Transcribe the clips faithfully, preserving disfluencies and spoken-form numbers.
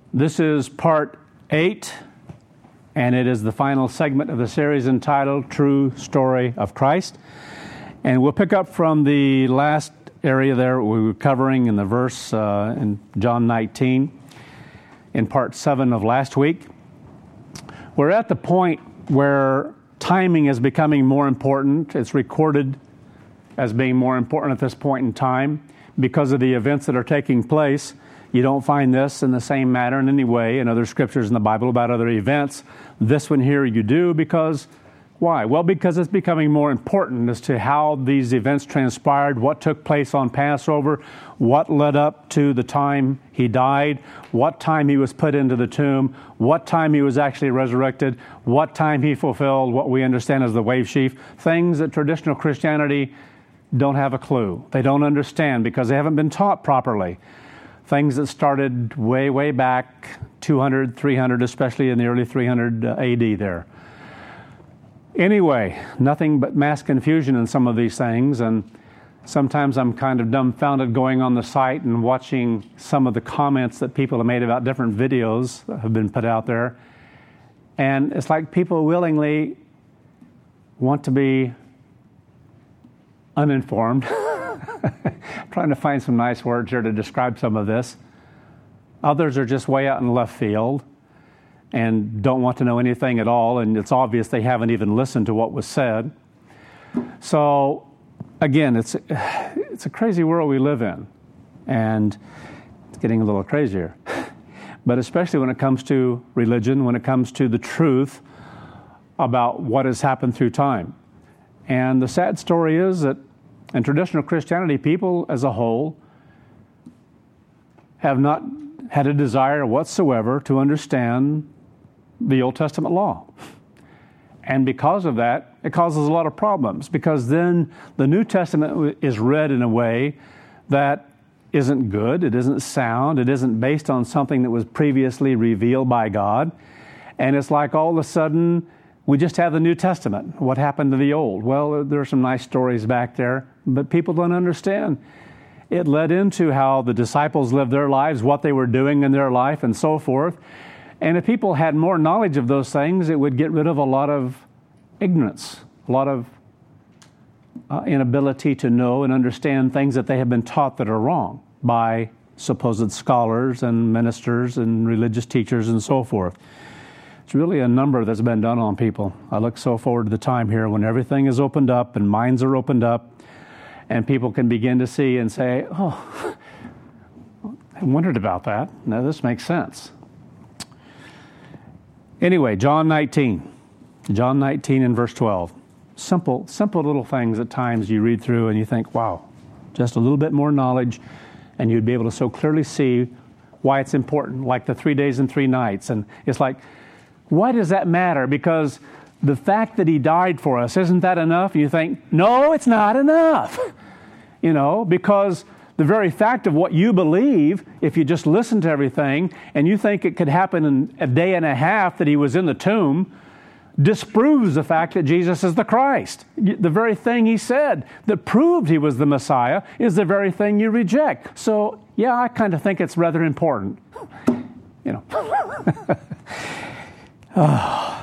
This is part eight, and it is the final segment of the series entitled True Story of Christ. And we'll pick up from the last area there we were covering in the verse uh, in John nineteen in part seven of last week. We're at the point where timing is becoming more important. It's recorded as being more important at this point in time because of the events that are taking place. You don't find this in the same manner in any way in other scriptures in the Bible about other events. This one here you do because, why? Well, because it's becoming more important as to how these events transpired, what took place on Passover, what led up to the time he died, what time he was put into the tomb, what time he was actually resurrected, what time he fulfilled what we understand as the wave sheaf, things that traditional Christianity don't have a clue. They don't understand because they haven't been taught properly. Things that started way, way back, two hundred, three hundred, especially in the early three hundred A D there. Anyway, nothing but mass confusion in some of these things, and sometimes I'm kind of dumbfounded going on the site and watching some of the comments that people have made about different videos that have been put out there. And it's like people willingly want to be uninformed. I'm trying to find some nice words here to describe some of this. Others are just way out in left field and don't want to know anything at all, and it's obvious they haven't even listened to what was said. So, again, it's it's a crazy world we live in, and it's getting a little crazier. But especially when it comes to religion, when it comes to the truth about what has happened through time. And the sad story is that in traditional Christianity, people as a whole have not had a desire whatsoever to understand the Old Testament law. And because of that, it causes a lot of problems, because then the New Testament is read in a way that isn't good, it isn't sound, it isn't based on something that was previously revealed by God. And it's like all of a sudden, we just have the New Testament. What happened to the Old? Well, there are some nice stories back there, but people don't understand. It led into how the disciples lived their lives, what they were doing in their life, and so forth. And if people had more knowledge of those things, it would get rid of a lot of ignorance, a lot of uh, inability to know and understand things that they have been taught that are wrong by supposed scholars and ministers and religious teachers and so forth. It's really a number that's been done on people. I look so forward to the time here when everything is opened up and minds are opened up and people can begin to see and say, oh, I wondered about that. Now this makes sense. Anyway, John nineteen. John nineteen and verse twelve. Simple, simple little things at times you read through and you think, wow, just a little bit more knowledge and you'd be able to so clearly see why it's important, like the three days and three nights. And it's like, why does that matter? Because the fact that he died for us, isn't that enough? And you think, no, it's not enough. You know, because the very fact of what you believe, if you just listen to everything and you think it could happen in a day and a half that he was in the tomb, disproves the fact that Jesus is the Christ. The very thing he said that proved he was the Messiah is the very thing you reject. So, yeah, I kind of think it's rather important. You know. Oh.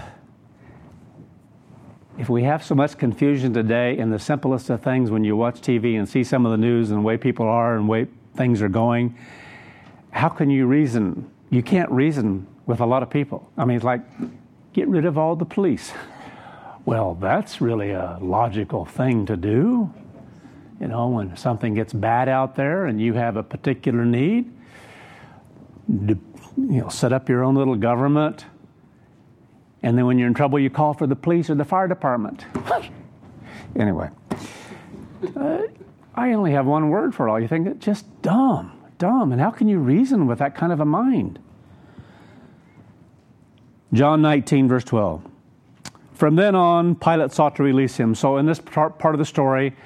If we have so much confusion today in the simplest of things when you watch T V and see some of the news and the way people are and the way things are going, how can you reason? You can't reason with a lot of people. I mean, it's like, get rid of all the police. Well, that's really a logical thing to do. You know, when something gets bad out there and you have a particular need, you know, set up your own little government. And then when you're in trouble, you call for the police or the fire department. Anyway, uh, I only have one word for it all. You think it's just dumb, dumb. And how can you reason with that kind of a mind? John nineteen, verse twelve. From then on, Pilate sought to release him. So in this part, part of the story,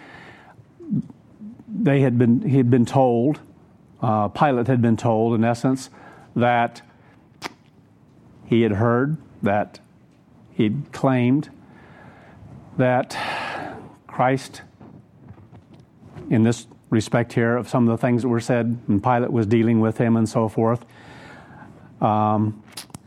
they had been he had been told, uh, Pilate had been told, in essence, that he had heard that he'd claimed that Christ, in this respect here of some of the things that were said, and Pilate was dealing with him and so forth, Um,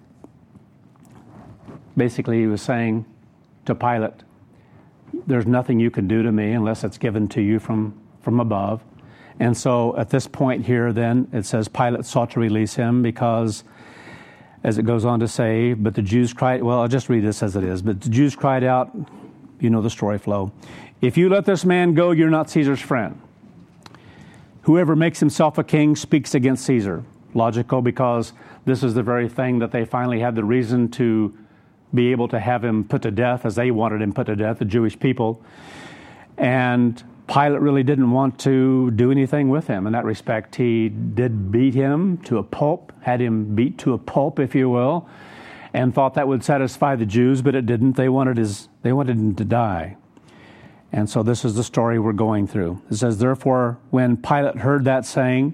basically, he was saying to Pilate, there's nothing you can do to me unless it's given to you from, from above. And so at this point here, then, it says Pilate sought to release him because, as it goes on to say, but the Jews cried, well, I'll just read this as it is. But the Jews cried out, you know the story flow, if you let this man go, you're not Caesar's friend. Whoever makes himself a king speaks against Caesar. Logical, because this is the very thing that they finally had the reason to be able to have him put to death, as they wanted him put to death, the Jewish people. And Pilate really didn't want to do anything with him in that respect. He did beat him to a pulp, had him beat to a pulp, if you will, and thought that would satisfy the Jews, but it didn't. They wanted his, they wanted him to die. And so this is the story we're going through. It says, therefore, when Pilate heard that saying,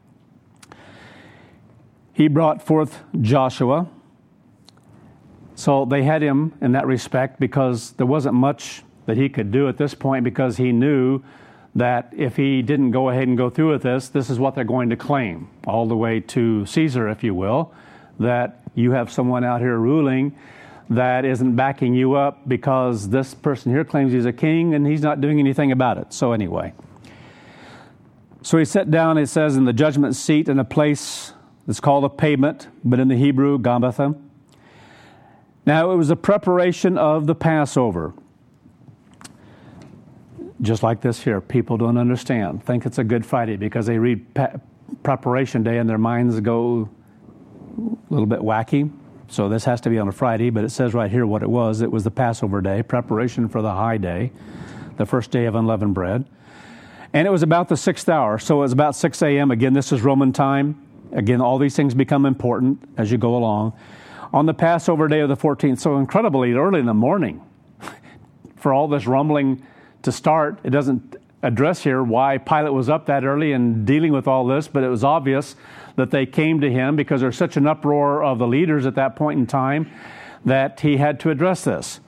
he brought forth Joshua. So they had him in that respect because there wasn't much that he could do at this point, because he knew that if he didn't go ahead and go through with this, this is what they're going to claim, all the way to Caesar, if you will, that you have someone out here ruling that isn't backing you up because this person here claims he's a king and he's not doing anything about it. So anyway, so he sat down, it says, in the judgment seat in a place that's called a pavement, but in the Hebrew, Gabbatha. Now it was a preparation of the Passover. Just like this here, people don't understand, think it's a Good Friday because they read pa- preparation day and their minds go a little bit wacky. So this has to be on a Friday, but it says right here what it was. It was the Passover day, preparation for the high day, the first day of unleavened bread. And it was about the sixth hour, so it was about six a.m. Again, this is Roman time. Again, all these things become important as you go along. On the Passover day of the fourteenth, so incredibly early in the morning, for all this rumbling to start. It doesn't address here why Pilate was up that early and dealing with all this, but it was obvious that they came to him because there's such an uproar of the leaders at that point in time that he had to address this.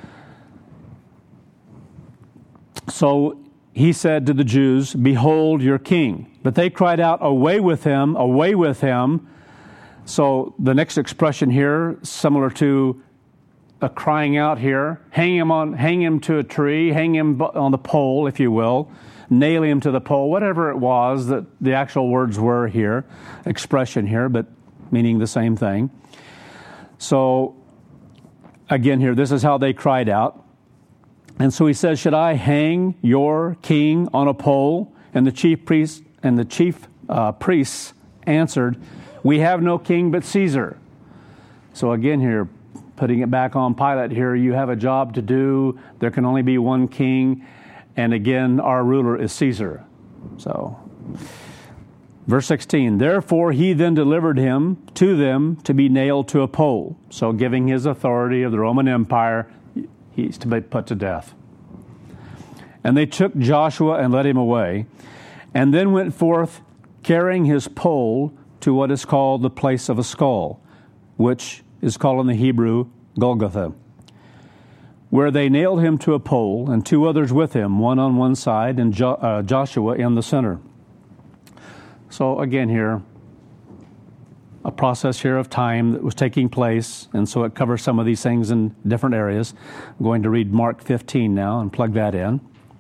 So he said to the Jews, behold your king. But they cried out, away with him, away with him. So the next expression here, similar to a crying out here, hang him on, hang him to a tree, hang him on the pole, if you will, nail him to the pole, whatever it was that the actual words were here, expression here, but meaning the same thing. So again here, this is how they cried out. And so he says, should I hang your king on a pole? And the chief priest and the chief uh, priests answered, we have no king but Caesar. So again here, putting it back on Pilate here, you have a job to do. There can only be one king. And again, our ruler is Caesar. So, verse sixteen, therefore he then delivered him to them to be nailed to a pole. So giving his authority of the Roman Empire, he's to be put to death. And they took Joshua and led him away, and then went forth carrying his pole to what is called the place of a skull, which is called in the Hebrew Golgotha, where they nailed him to a pole and two others with him, one on one side and jo- uh, Joshua in the center. So again here, a process here of time that was taking place, and so it covers some of these things in different areas. I'm going to read Mark fifteen now and plug that in.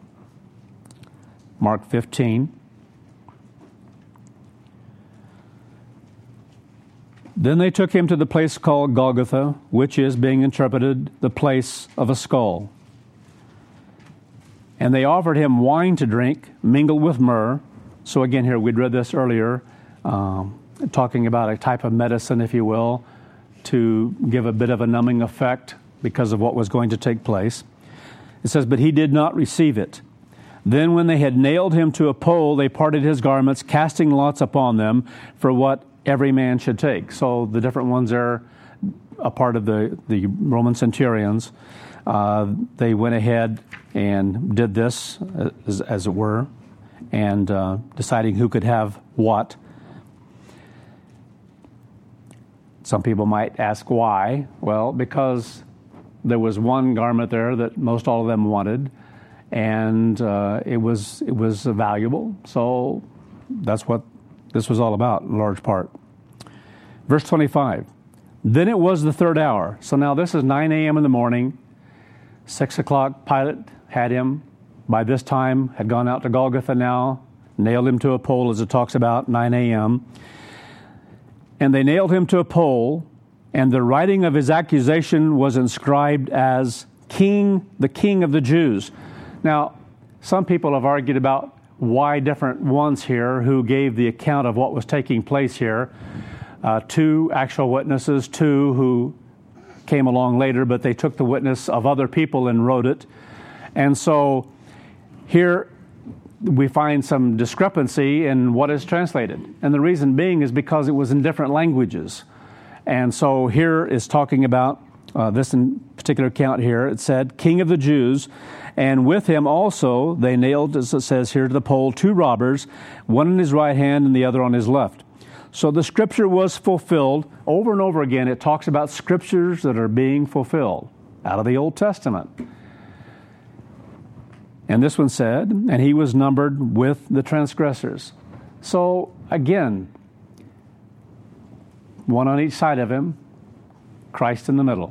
Mark fifteen. Then they took him to the place called Golgotha, which is, being interpreted, the place of a skull. And they offered him wine to drink, mingled with myrrh. So again here, we'd read this earlier, um, talking about a type of medicine, if you will, to give a bit of a numbing effect because of what was going to take place. It says, but he did not receive it. Then when they had nailed him to a pole, they parted his garments, casting lots upon them for what every man should take. So the different ones are a part of the, the Roman centurions. Uh, they went ahead and did this, as, as it were, and uh, deciding who could have what. Some people might ask why. Well, because there was one garment there that most all of them wanted, and uh, it was it was valuable. So that's what this was all about, in large part. Verse twenty-five. Then it was the third hour. So now this is nine a.m. in the morning. Six o'clock, Pilate had him. By this time, had gone out to Golgotha now, nailed him to a pole, as it talks about, nine a.m. And they nailed him to a pole, and the writing of his accusation was inscribed as King, the King of the Jews. Now, some people have argued about why different ones here who gave the account of what was taking place here. Uh, two actual witnesses, two who came along later, but they took the witness of other people and wrote it. And so here we find some discrepancy in what is translated. And the reason being is because it was in different languages. And so here is talking about uh, this in particular account here. It said, King of the Jews, and with him also they nailed, as it says here, to the pole, two robbers, one on his right hand and the other on his left. So the scripture was fulfilled. Over and over again, it talks about scriptures that are being fulfilled out of the Old Testament. And this one said, and he was numbered with the transgressors. So again, one on each side of him, Christ in the middle.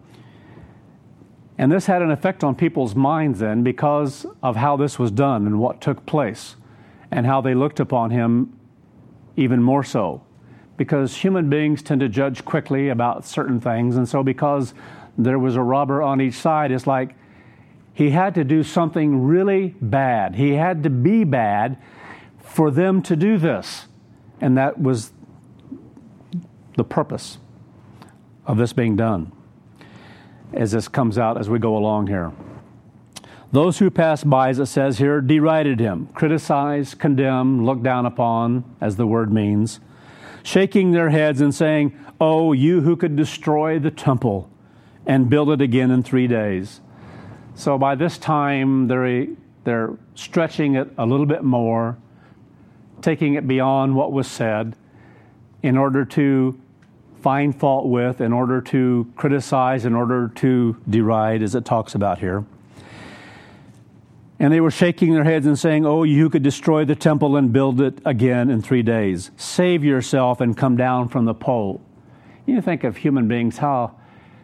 And this had an effect on people's minds then because of how this was done and what took place and how they looked upon him even more so. Because human beings tend to judge quickly about certain things. And so because there was a robber on each side, it's like he had to do something really bad. He had to be bad for them to do this. And that was the purpose of this being done, as this comes out as we go along here. Those who passed by, as it says here, derided him, criticized, condemned, looked down upon, as the word means, shaking their heads and saying, "Oh, you who could destroy the temple and build it again in three days." So by this time, they're, they're stretching it a little bit more, taking it beyond what was said in order to find fault with, in order to criticize, in order to deride, as it talks about here. And they were shaking their heads and saying, "Oh, you who could destroy the temple and build it again in three days. Save yourself and come down from the pole." You think of human beings, how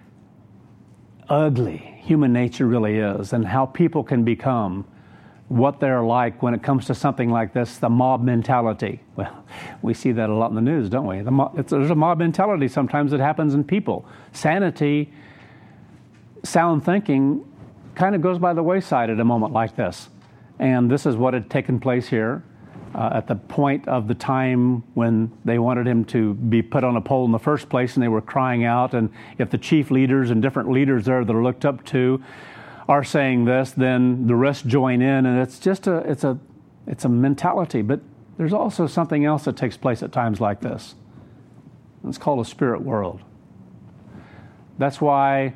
ugly human nature really is, and how people can become what they're like when it comes to something like this, the mob mentality. Well, we see that a lot in the news, don't we? The mo- it's, there's a mob mentality sometimes that happens in people. Sanity, sound thinking, kind of goes by the wayside at a moment like this. And this is what had taken place here uh, at the point of the time when they wanted him to be put on a pole in the first place, and they were crying out. And if the chief leaders and different leaders there that are looked up to are saying this, then the rest join in, and it's just a it's a it's a mentality. But there's also something else that takes place at times like this. It's called a spirit world. That's why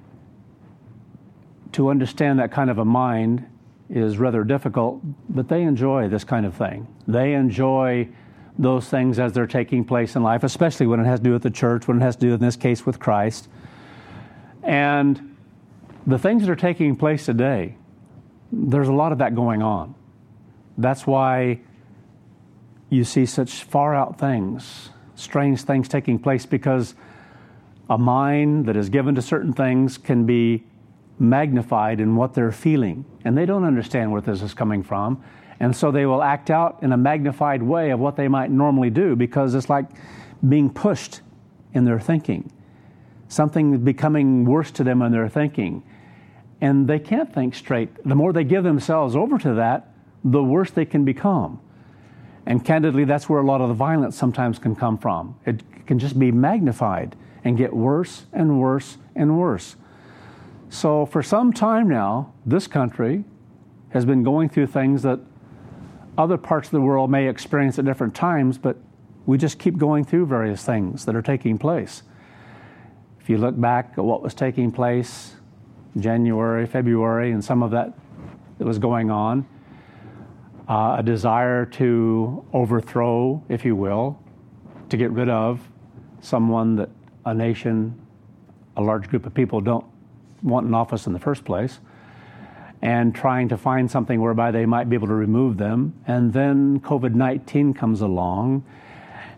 to understand that kind of a mind is rather difficult, but they enjoy this kind of thing. They enjoy those things as they're taking place in life, especially when it has to do with the church, when it has to do, in this case, with Christ. And the things that are taking place today, there's a lot of that going on. That's why you see such far-out things, strange things taking place, because a mind that is given to certain things can be magnified in what they're feeling. And they don't understand where this is coming from. And so they will act out in a magnified way of what they might normally do, because it's like being pushed in their thinking. Something is becoming worse to them in their thinking. And they can't think straight. The more they give themselves over to that, the worse they can become. And candidly, that's where a lot of the violence sometimes can come from. It can just be magnified and get worse and worse and worse. So for some time now, this country has been going through things that other parts of the world may experience at different times, but we just keep going through various things that are taking place. If you look back at what was taking place January, February, and some of that that was going on, uh, a desire to overthrow, if you will, to get rid of someone that a nation, a large group of people don't want in office in the first place, and trying to find something whereby they might be able to remove them. And then COVID nineteen comes along,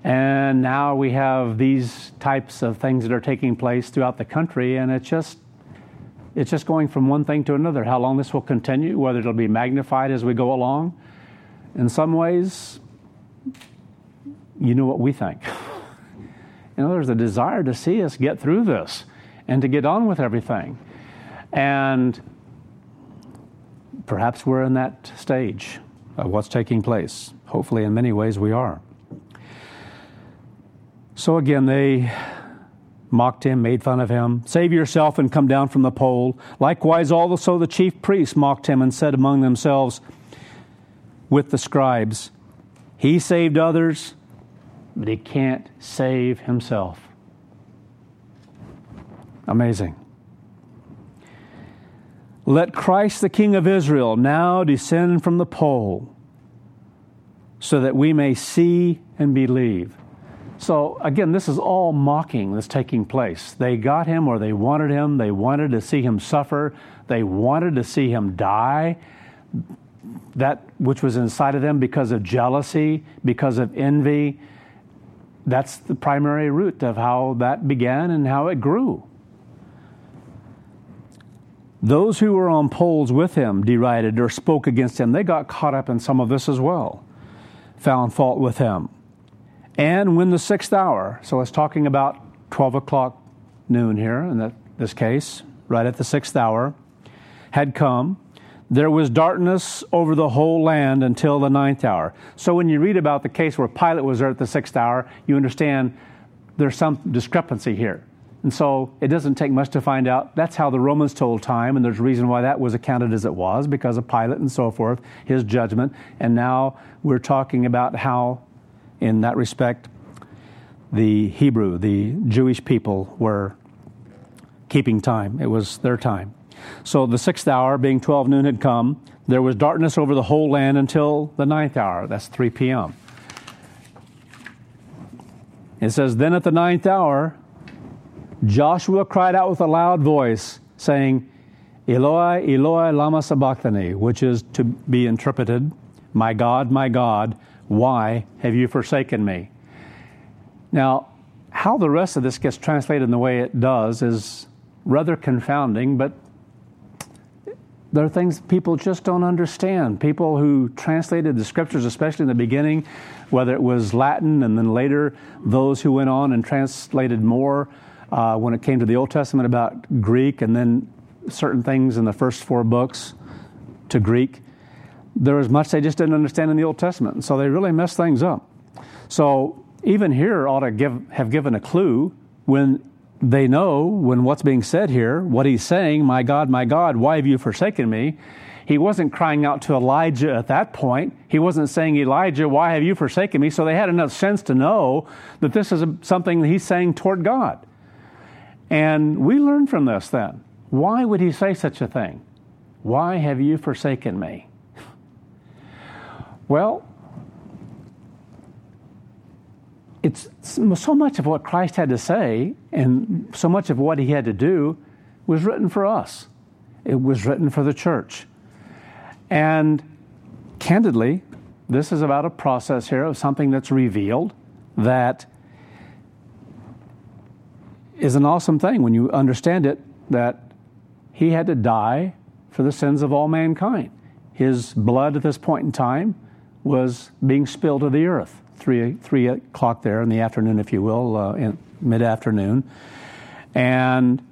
And now we have these types of things that are taking place throughout the country, and it's just it's just going from one thing to another. How long this will continue, whether it'll be magnified as we go along. In some ways, you know what we think. You know, there's a desire to see us get through this and to get on with everything. And perhaps we're in that stage of what's taking place. Hopefully, in many ways, we are. So again, they mocked him, made fun of him. Save yourself and come down from the pole. Likewise, also the chief priests mocked him and said among themselves with the scribes, he saved others, but he can't save himself. Amazing. Let Christ the King of Israel now descend from the pole so that we may see and believe. So again, this is all mocking that's taking place. They got him, or they wanted him. They wanted to see him suffer. They wanted to see him die. That which was inside of them because of jealousy, because of envy, that's the primary root of how that began and how it grew. Those who were on poles with him derided or spoke against him. They got caught up in some of this as well, found fault with him. And when the sixth hour, so it's talking about twelve o'clock noon here in that, this case, right at the sixth hour, had come, there was darkness over the whole land until the ninth hour. So when you read about the case where Pilate was there at the sixth hour, you understand there's some discrepancy here. And so it doesn't take much to find out. That's how the Romans told time, and there's a reason why that was accounted as it was, because of Pilate and so forth, his judgment. And now we're talking about how, in that respect, the Hebrew, the Jewish people were keeping time. It was their time. So the sixth hour, being twelve noon, had come. There was darkness over the whole land until the ninth hour. That's three p.m. It says, then at the ninth hour, Joshua cried out with a loud voice, saying, Eloi, Eloi, lama sabachthani, which is to be interpreted, my God, my God, why have you forsaken me? Now, how the rest of this gets translated in the way it does is rather confounding, but there are things people just don't understand. People who translated the scriptures, especially in the beginning, whether it was Latin and then later those who went on and translated more uh, when it came to the Old Testament about Greek, and then certain things in the first four books to Greek. There was much they just didn't understand in the Old Testament, and so they really messed things up. So even here ought to give have given a clue when they know, when what's being said here, what he's saying, my God, my God, why have you forsaken me? He wasn't crying out to Elijah at that point. He wasn't saying, Elijah, why have you forsaken me? So they had enough sense to know that this is a, something that he's saying toward God. And we learn from this then. Why would he say such a thing? Why have you forsaken me? Well, it's so much of what Christ had to say and so much of what he had to do was written for us. It was written for the church. And candidly, this is about a process here of something that's revealed that is an awesome thing when you understand it, that he had to die for the sins of all mankind. His blood at this point in time was being spilled to the earth. Three, three o'clock there in the afternoon, if you will, uh, in mid-afternoon. And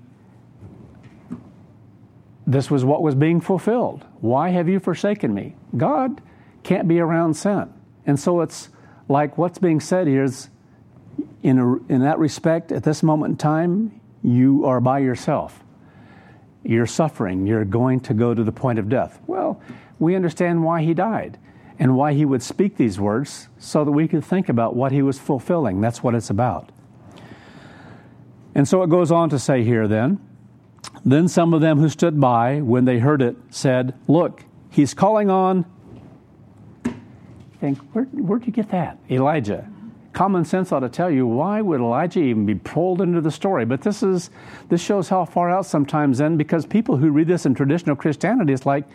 this was what was being fulfilled. Why have you forsaken me? God can't be around sin. And so it's like what's being said here is, in, a, in that respect, at this moment in time, you are by yourself. You're suffering. You're going to go to the point of death. Well, we understand why he died and why he would speak these words so that we could think about what he was fulfilling. That's what it's about. And so it goes on to say here then, then some of them who stood by, when they heard it, said, look, he's calling on, think, where, where'd you get that? Elijah. Common sense ought to tell you, why would Elijah even be pulled into the story? But this is this shows how far out sometimes then, because people who read this in traditional Christianity, it's like,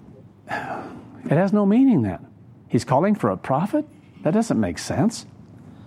it has no meaning then. He's calling for a prophet? That doesn't make sense.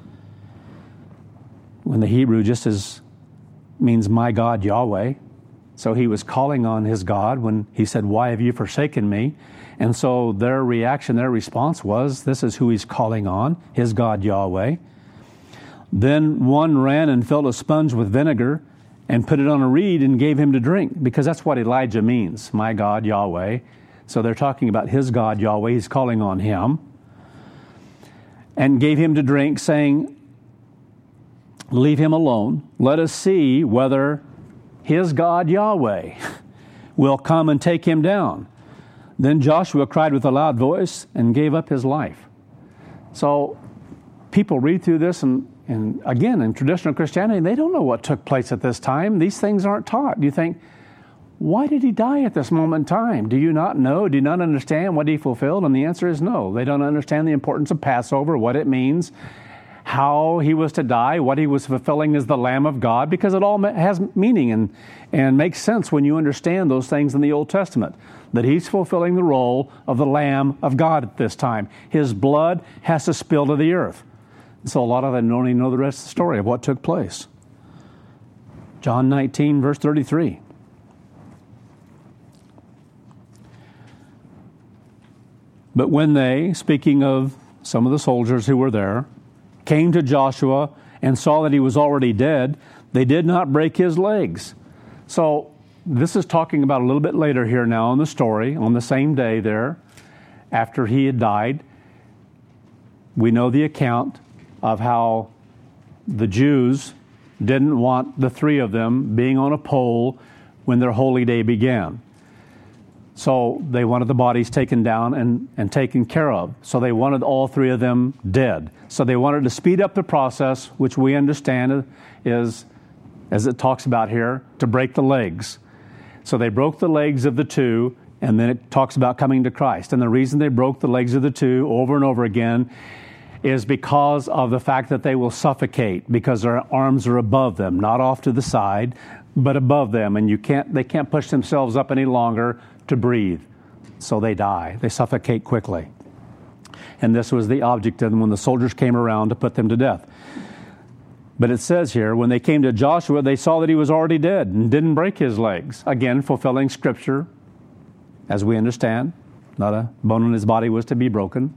when the Hebrew just as means my God, Yahweh. So he was calling on his God when he said, why have you forsaken me? And so their reaction, their response was, this is who he's calling on, his God, Yahweh. Then one ran and filled a sponge with vinegar and put it on a reed and gave him to drink, because that's what Elijah means, my God, Yahweh. So they're talking about his God, Yahweh. He's calling on him. And gave him to drink, saying, leave him alone. Let us see whether his God, Yahweh, will come and take him down. Then Joshua cried with a loud voice and gave up his life. So people read through this, and, and again, in traditional Christianity, they don't know what took place at this time. These things aren't taught. You think, why did he die at this moment in time? Do you not know? Do you not understand what he fulfilled? And the answer is no. They don't understand the importance of Passover, what it means, how he was to die, what he was fulfilling as the Lamb of God, because it all has meaning and, and makes sense when you understand those things in the Old Testament, that he's fulfilling the role of the Lamb of God at this time. His blood has to spill to the earth. So a lot of them don't even know the rest of the story of what took place. John nineteen, verse thirty-three. But when they, speaking of some of the soldiers who were there, came to Joshua and saw that he was already dead, they did not break his legs. So this is talking about a little bit later here now in the story, on the same day there, after he had died. We know the account of how the Jews didn't want the three of them being on a pole when their holy day began. So they wanted the bodies taken down and, and taken care of. So they wanted all three of them dead. So they wanted to speed up the process, which we understand is, as it talks about here, to break the legs. So they broke the legs of the two, and then it talks about coming to Christ. And the reason they broke the legs of the two over and over again is because of the fact that they will suffocate, because their arms are above them, not off to the side, but above them, and you can't they can't push themselves up any longer to breathe. So they die. They suffocate quickly. And this was the object of them when the soldiers came around to put them to death. But it says here, when they came to Joshua, they saw that he was already dead and didn't break his legs. Again, fulfilling Scripture, as we understand. Not a bone in his body was to be broken.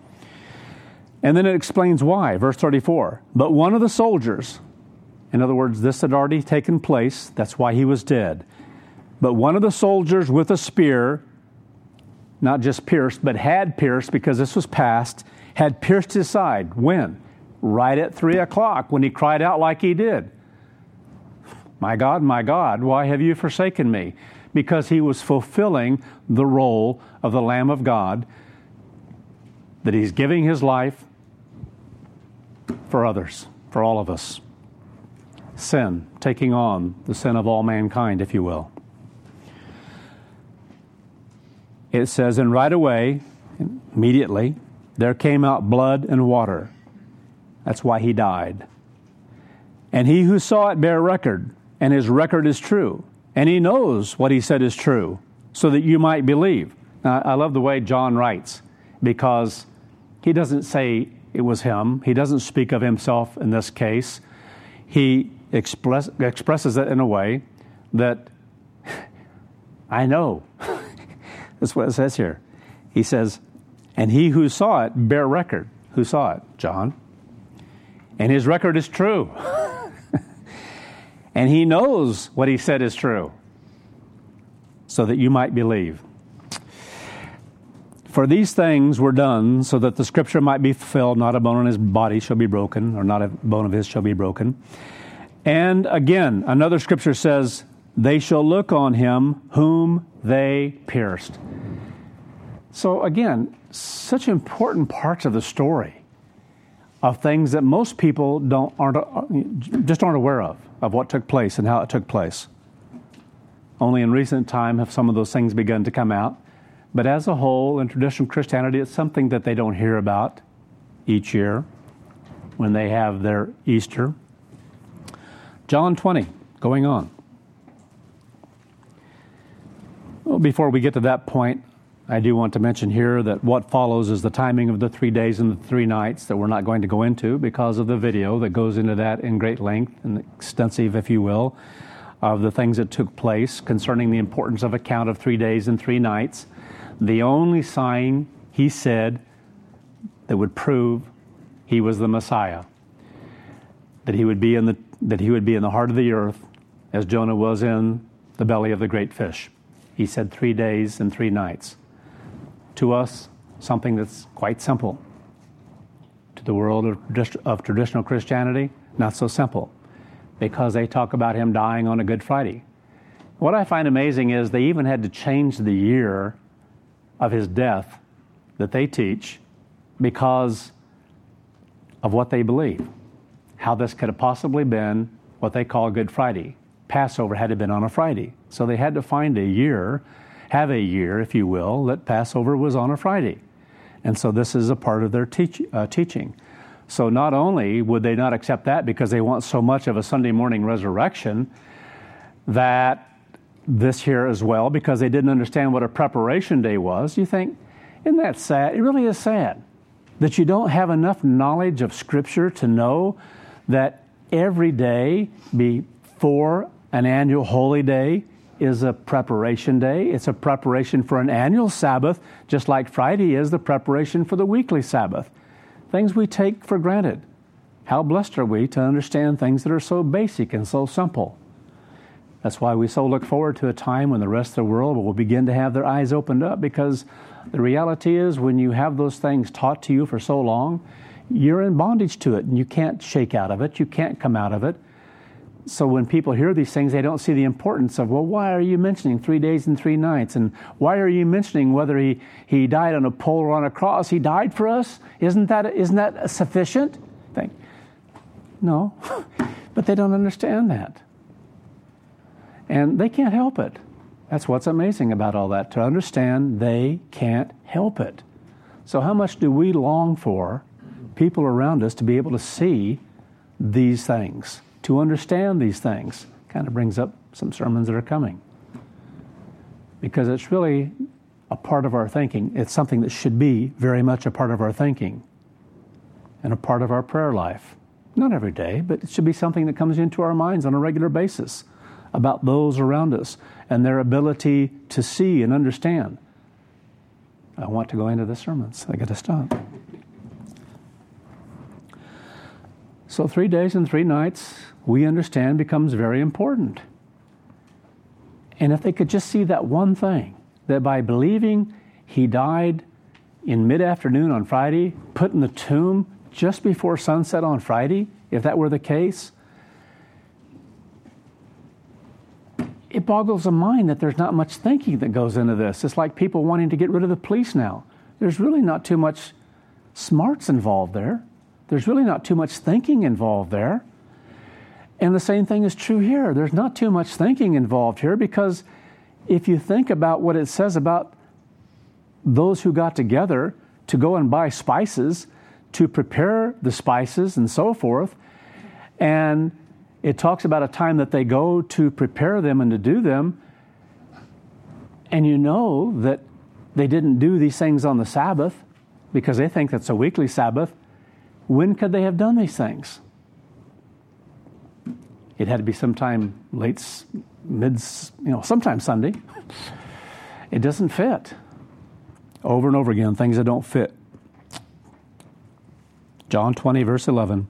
And then it explains why. Verse thirty-four. But one of the soldiers, in other words, this had already taken place. That's why he was dead. But one of the soldiers with a spear, not just pierced, but had pierced, because this was past, had pierced his side. When? Right at three o'clock, when he cried out like he did. My God, my God, why have you forsaken me? Because he was fulfilling the role of the Lamb of God, that he's giving his life for others, for all of us. Sin, taking on the sin of all mankind, if you will. It says, and right away, immediately, there came out blood and water. That's why he died. And he who saw it bare record, and his record is true. And he knows what he said is true, so that you might believe. Now, I love the way John writes, because he doesn't say it was him. He doesn't speak of himself in this case. He express, expresses it in a way that I know. That's what it says here. He says, and he who saw it bare record. Who saw it? John. And his record is true. And he knows what he said is true, so that you might believe. For these things were done so that the Scripture might be fulfilled, not a bone in his body shall be broken, or not a bone of his shall be broken. And again, another Scripture says, they shall look on him whom they pierced. So again, such important parts of the story of things that most people don't aren't just aren't aware of, of what took place and how it took place. Only in recent time have some of those things begun to come out. But as a whole, in traditional Christianity, it's something that they don't hear about each year when they have their Easter. John twenty, going on. Well, before we get to that point, I do want to mention here that what follows is the timing of the three days and the three nights that we're not going to go into because of the video that goes into that in great length and extensive, if you will, of the things that took place concerning the importance of a count of three days and three nights. The only sign, he said, that would prove he was the Messiah, that he would be in the that he would be in the heart of the earth as Jonah was in the belly of the great fish. He said three days and three nights. To us, something that's quite simple. To the world of, of traditional Christianity, not so simple, because they talk about him dying on a Good Friday. What I find amazing is they even had to change the year of his death that they teach because of what they believe. How this could have possibly been what they call Good Friday. Passover had to have been on a Friday. So they had to find a year, have a year, if you will, that Passover was on a Friday. And so this is a part of their teach, uh, teaching. So not only would they not accept that because they want so much of a Sunday morning resurrection, that this here as well, because they didn't understand what a preparation day was. You think, isn't that sad? It really is sad that you don't have enough knowledge of Scripture to know that every day before an annual holy day is a preparation day. It's a preparation for an annual Sabbath, just like Friday is the preparation for the weekly Sabbath. Things we take for granted. How blessed are we to understand things that are so basic and so simple? That's why we so look forward to a time when the rest of the world will begin to have their eyes opened up, because the reality is when you have those things taught to you for so long, you're in bondage to it and you can't shake out of it. You can't come out of it. So when people hear these things, they don't see the importance of, well, why are you mentioning three days and three nights? And why are you mentioning whether he, he died on a pole or on a cross? He died for us? Isn't that, isn't that a sufficient thing? No, but they don't understand that. And they can't help it. That's what's amazing about all that, to understand they can't help it. So how much do we long for people around us to be able to see these things, to understand these things? Kind of brings up some sermons that are coming. Because it's really a part of our thinking. It's something that should be very much a part of our thinking and a part of our prayer life. Not every day, but it should be something that comes into our minds on a regular basis about those around us and their ability to see and understand. I want to go into the sermons. I got to stop. So three days and three nights, we understand, becomes very important. And if they could just see that one thing, that by believing he died in mid-afternoon on Friday, put in the tomb just before sunset on Friday, if that were the case, it boggles the mind that there's not much thinking that goes into this. It's like people wanting to get rid of the police now. There's really not too much smarts involved there. There's really not too much thinking involved there. And the same thing is true here. There's not too much thinking involved here, because if you think about what it says about those who got together to go and buy spices, to prepare the spices and so forth, and it talks about a time that they go to prepare them and to do them, and you know that they didn't do these things on the Sabbath because they think that's a weekly Sabbath. When could they have done these things? It had to be sometime late, mid, you know, sometime Sunday. It doesn't fit. Over and over again, things that don't fit. John twenty, verse eleven.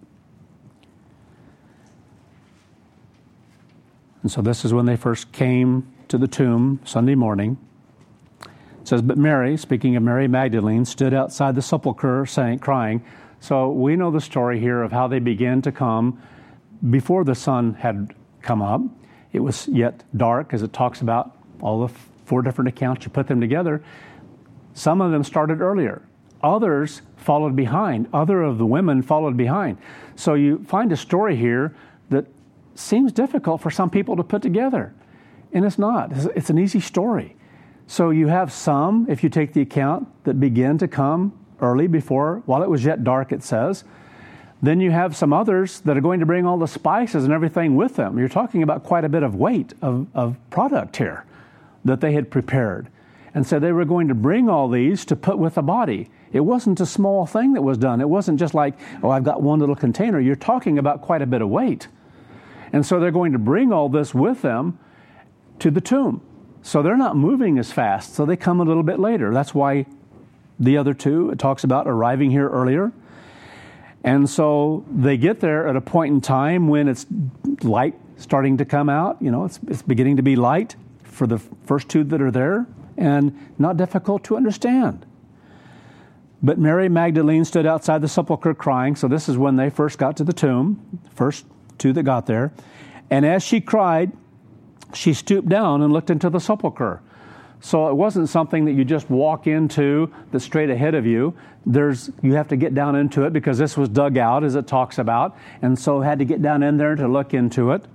And so this is when they first came to the tomb Sunday morning. It says, but Mary, speaking of Mary Magdalene, stood outside the sepulchre saying, crying. So we know the story here of how they began to come before the sun had come up. It was yet dark, as it talks about all the four different accounts. You put them together. Some of them started earlier. Others followed behind. Other of the women followed behind. So you find a story here that seems difficult for some people to put together. And it's not. It's an easy story. So you have some, if you take the account, that begin to come early before, while it was yet dark, it says. Then you have some others that are going to bring all the spices and everything with them. You're talking about quite a bit of weight of, of product here that they had prepared. And so they were going to bring all these to put with the body. It wasn't a small thing that was done. It wasn't just like, oh, I've got one little container. You're talking about quite a bit of weight. And so they're going to bring all this with them to the tomb. So they're not moving as fast. So they come a little bit later. That's why the other two, it talks about arriving here earlier. And so they get there at a point in time when it's light starting to come out. You know, it's, it's beginning to be light for the first two that are there, and not difficult to understand. But Mary Magdalene stood outside the sepulchre crying. So this is when they first got to the tomb, first two that got there. And as she cried, she stooped down and looked into the sepulchre. So it wasn't something that you just walk into that's straight ahead of you. There's you have to get down into it because this was dug out, as it talks about, and so had to get down in there to look into it.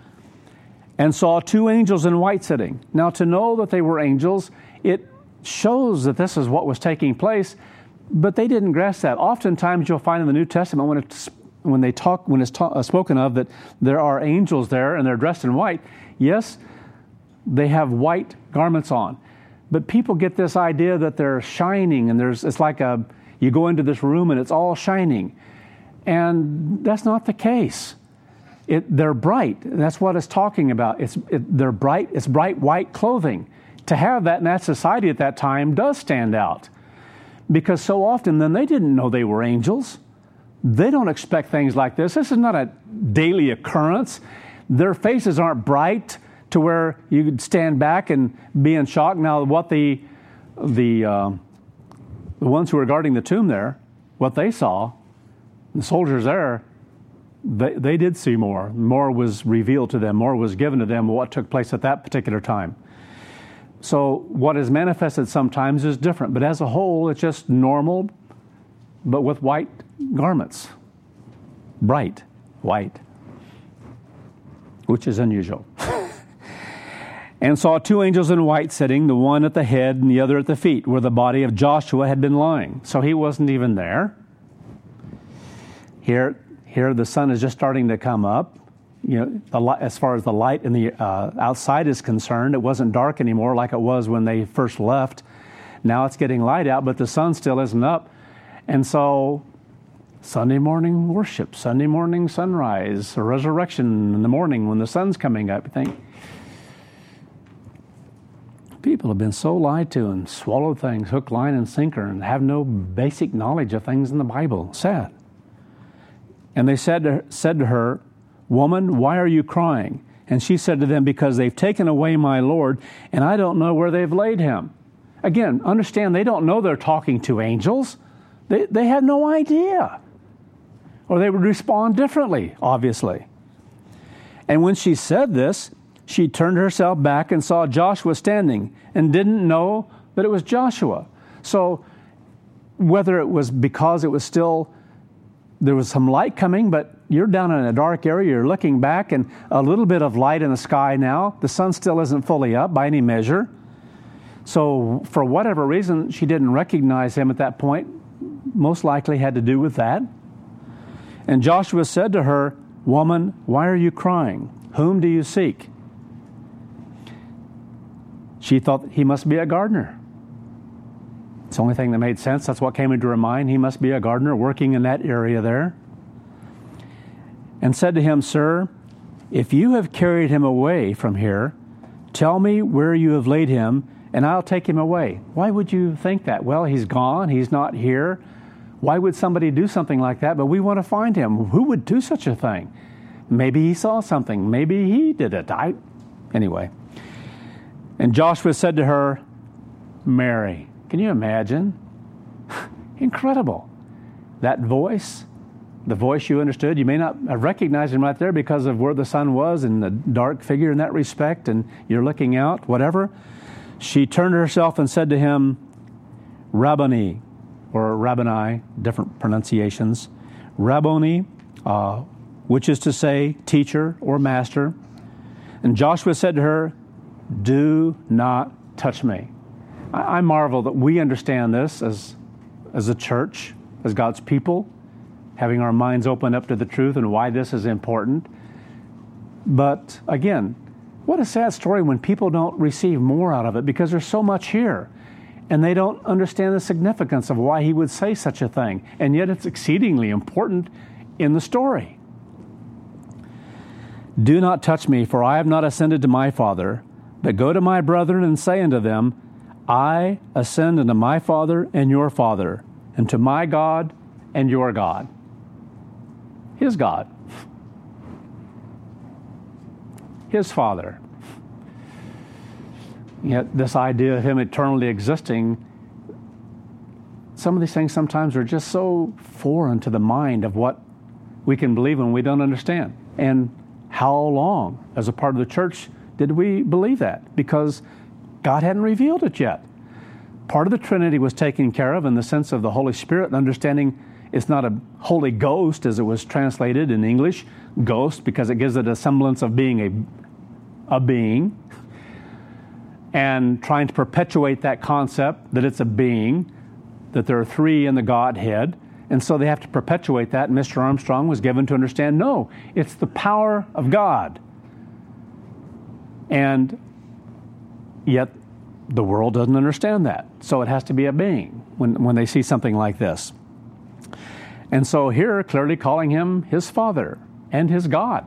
And saw two angels in white sitting. Now, to know that they were angels, it shows that this is what was taking place, but they didn't grasp that. Oftentimes, you'll find in the New Testament when it's when they talk when it's ta- uh, spoken of that there are angels there and they're dressed in white. Yes, they have white garments on. But people get this idea that they're shining, and there's it's like a you go into this room and it's all shining. And that's not the case. It, they're bright. That's what it's talking about. It's it, they're bright. It's bright white clothing. To have that in that society at that time does stand out. Because so often then they didn't know they were angels. They don't expect things like this. This is not a daily occurrence. Their faces aren't bright to where you could stand back and be in shock. Now, what the the uh, the ones who were guarding the tomb there, what they saw, the soldiers there, they they did see more. More was revealed to them. More was given to them what took place at that particular time. So what is manifested sometimes is different, but as a whole, it's just normal, but with white garments, bright white, which is unusual. And saw two angels in white sitting, the one at the head and the other at the feet, where the body of Joshua had been lying. So he wasn't even there. Here, here the sun is just starting to come up. You know, the light, as far as the light in the uh, outside is concerned, it wasn't dark anymore like it was when they first left. Now it's getting light out, but the sun still isn't up. And so Sunday morning worship, Sunday morning sunrise, or resurrection in the morning when the sun's coming up, you think, people have been so lied to and swallowed things hook, line, and sinker and have no basic knowledge of things in the Bible. Sad. And they said to her, said to her, "Woman, why are you crying?" And she said to them, "Because they've taken away my Lord, and I don't know where they've laid him." Again, understand they don't know they're talking to angels. They, they had no idea. Or they would respond differently, obviously. And when she said this, she turned herself back and saw Joshua standing and didn't know that it was Joshua. So whether it was because it was still, there was some light coming, but you're down in a dark area, you're looking back, and a little bit of light in the sky now. The sun still isn't fully up by any measure. So for whatever reason, she didn't recognize him at that point. Most likely had to do with that. And Joshua said to her, "Woman, why are you crying? Whom do you seek?" She thought he must be a gardener. It's the only thing that made sense. That's what came into her mind. He must be a gardener working in that area there. And said to him, "Sir, if you have carried him away from here, tell me where you have laid him, and I'll take him away." Why would you think that? Well, he's gone. He's not here. Why would somebody do something like that? But we want to find him. Who would do such a thing? Maybe he saw something. Maybe he did it. I, anyway. And Joshua said to her, "Mary." Can you imagine? Incredible. That voice, the voice you understood, you may not have recognized him right there because of where the sun was and the dark figure in that respect, and you're looking out, whatever. She turned herself and said to him, "Rabboni," or Rabboni, different pronunciations. Rabboni, uh, which is to say teacher or master. And Joshua said to her, "Do not touch me." I, I marvel that we understand this as, as a church, as God's people, having our minds open up to the truth and why this is important. But again, What a sad story when people don't receive more out of it because there's so much here. And they don't understand the significance of why he would say such a thing. And yet it's exceedingly important in the story. Do not touch me, for I have not ascended to my Father, but go to my brethren and say unto them, I ascend unto my Father and your Father, and to my God and your God. His God. His Father. Yet this idea of him eternally existing, some of these things sometimes are just so foreign to the mind of what we can believe when we don't understand. And how long, as a part of the church, did we believe that? Because God hadn't revealed it yet. Part of the Trinity was taken care of in the sense of the Holy Spirit, and understanding it's not a Holy Ghost as it was translated in English, ghost, because it gives it a semblance of being a, a being. And trying to perpetuate that concept that it's a being, that there are three in the Godhead. And so they have to perpetuate that. And Mister Armstrong was given to understand, no, it's the power of God. And yet the world doesn't understand that. So it has to be a being when, when they see something like this. And so here, clearly calling him his Father and his God.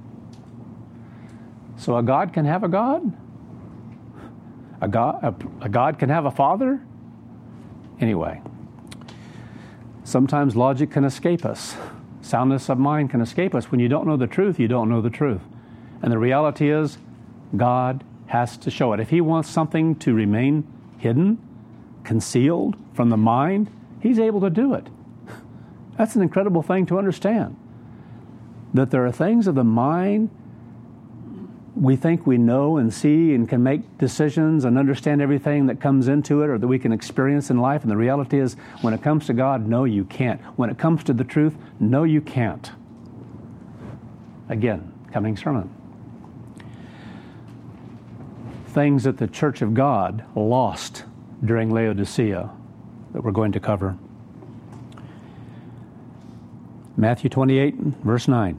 So a God can have a God? A God, a, a God can have a father? Anyway, sometimes logic can escape us. Soundness of mind can escape us. When you don't know the truth, you don't know the truth. And the reality is, God has to show it. If he wants something to remain hidden, concealed from the mind, he's able to do it. That's an incredible thing to understand. That there are things of the mind we think we know and see and can make decisions and understand everything that comes into it or that we can experience in life. And the reality is, when it comes to God, no, you can't. When it comes to the truth, no, you can't. Again, coming sermon. Things that the Church of God lost during Laodicea that we're going to cover. Matthew twenty-eight, verse nine.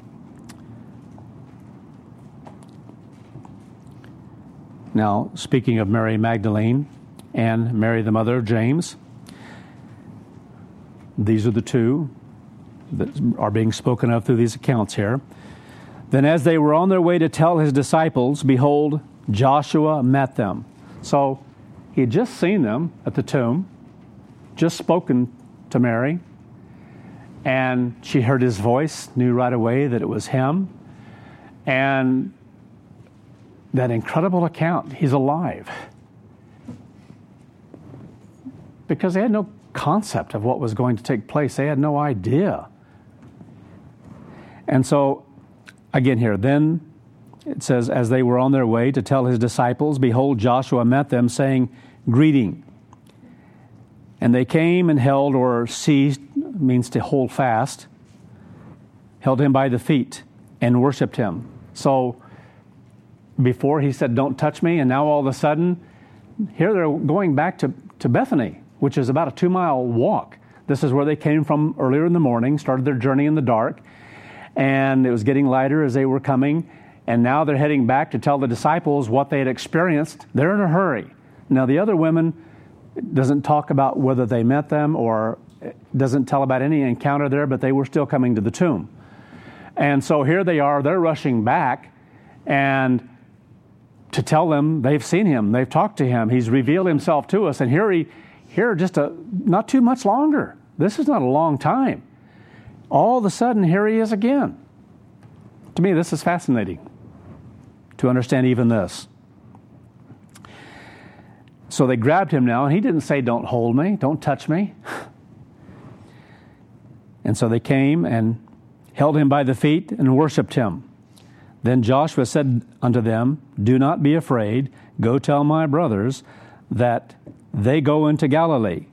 Now, speaking of Mary Magdalene and Mary the mother of James, these are the two that are being spoken of through these accounts here. Then as they were on their way to tell his disciples, behold, Joshua met them. So he had just seen them at the tomb, just spoken to Mary, and she heard his voice, knew right away that it was him. And that incredible account, he's alive. Because they had no concept of what was going to take place. They had no idea. And so, again here, then it says, as they were on their way to tell his disciples, behold, Joshua met them, saying, greeting. And they came and held, or seized, means to hold fast, held him by the feet and worshiped him. So, before he said, don't touch me, and now all of a sudden, here they're going back to, to Bethany, which is about a two-mile walk. This is where they came from earlier in the morning, started their journey in the dark, and it was getting lighter as they were coming, and now they're heading back to tell the disciples what they had experienced. They're in a hurry. Now, the other women doesn't talk about whether they met them or doesn't tell about any encounter there, but they were still coming to the tomb. And so here they are, they're rushing back, and to tell them they've seen him, they've talked to him, he's revealed himself to us, and here he, here just a, not too much longer. This is not a long time. All of a sudden, here he is again. To me, this is fascinating to understand even this. So they grabbed him now, and he didn't say, don't hold me, don't touch me. And so they came and held him by the feet and worshiped him. Then Joshua said unto them, do not be afraid. Go tell my brothers that they go into Galilee,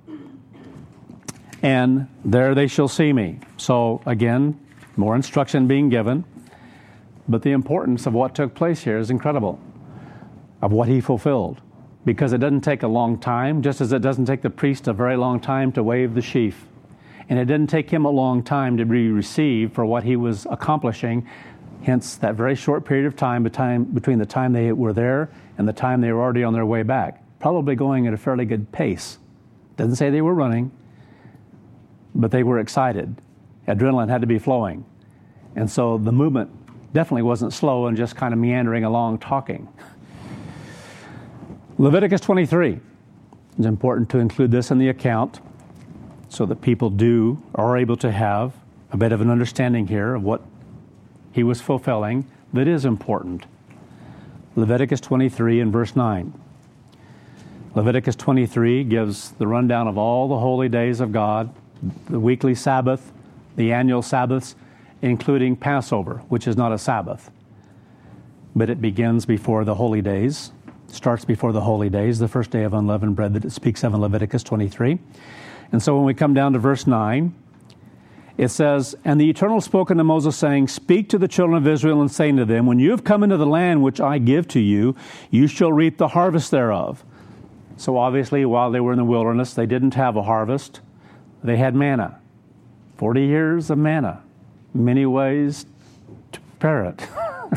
and there they shall see me. So again, more instruction being given. But the importance of what took place here is incredible, of what he fulfilled. Because it doesn't take a long time, just as it doesn't take the priest a very long time to wave the sheaf. And it didn't take him a long time to be received for what he was accomplishing. Hence, that very short period of time between the time they were there and the time they were already on their way back, probably going at a fairly good pace. Doesn't say they were running, but they were excited. Adrenaline had to be flowing. And so the movement definitely wasn't slow and just kind of meandering along talking. Leviticus twenty-three. It's important to include this in the account so that people do are able to have a bit of an understanding here of what he was fulfilling that is important. Leviticus twenty-three and verse nine. Leviticus twenty-three gives the rundown of all the holy days of God, the weekly Sabbath, the annual Sabbaths, including Passover, which is not a Sabbath. But it begins before the holy days, starts before the holy days, the first day of unleavened bread that it speaks of in Leviticus twenty-three. And so when we come down to verse nine, it says, "And the Eternal spoke unto Moses, saying, Speak to the children of Israel, and saying to them, When you have come into the land which I give to you, you shall reap the harvest thereof." So obviously, while they were in the wilderness, they didn't have a harvest. They had manna. Forty years of manna. Many ways to prepare it.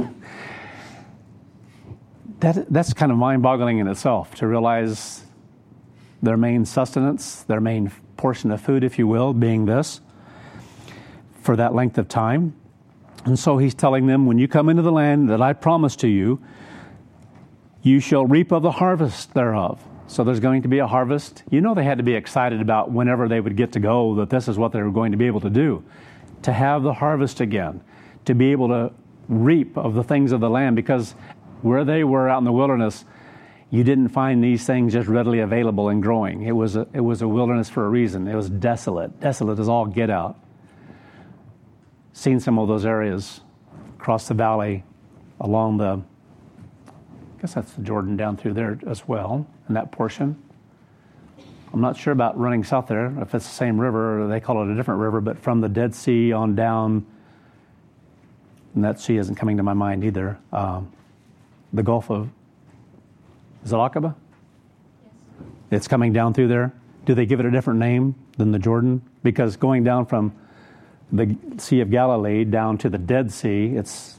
that, that's kind of mind-boggling in itself, to realize their main sustenance, their main portion of food, if you will, being this, for that length of time. And so he's telling them, when you come into the land that I promise to you, you shall reap of the harvest thereof. So there's going to be a harvest. You know they had to be excited about whenever they would get to go, that this is what they were going to be able to do. To have the harvest again. To be able to reap of the things of the land. Because where they were out in the wilderness, you didn't find these things just readily available and growing. It was a, it was a wilderness for a reason. It was desolate. Desolate as all get out. Seen some of those areas across the valley along the, I guess that's the Jordan down through there as well, in that portion. I'm not sure about running south there, if it's the same river or they call it a different river, but from the Dead Sea on down, and that sea isn't coming to my mind either, um, the Gulf of, is it Aqaba? Yes. It's coming down through there. Do they give it a different name than the Jordan? Because going down from the Sea of Galilee down to the Dead Sea, it's,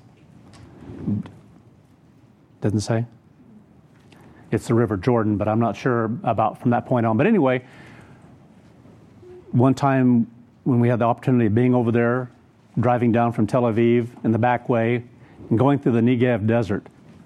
doesn't say? It's the River Jordan, but I'm not sure about from that point on. But anyway, one time when we had the opportunity of being over there, driving down from Tel Aviv in the back way and going through the Negev desert.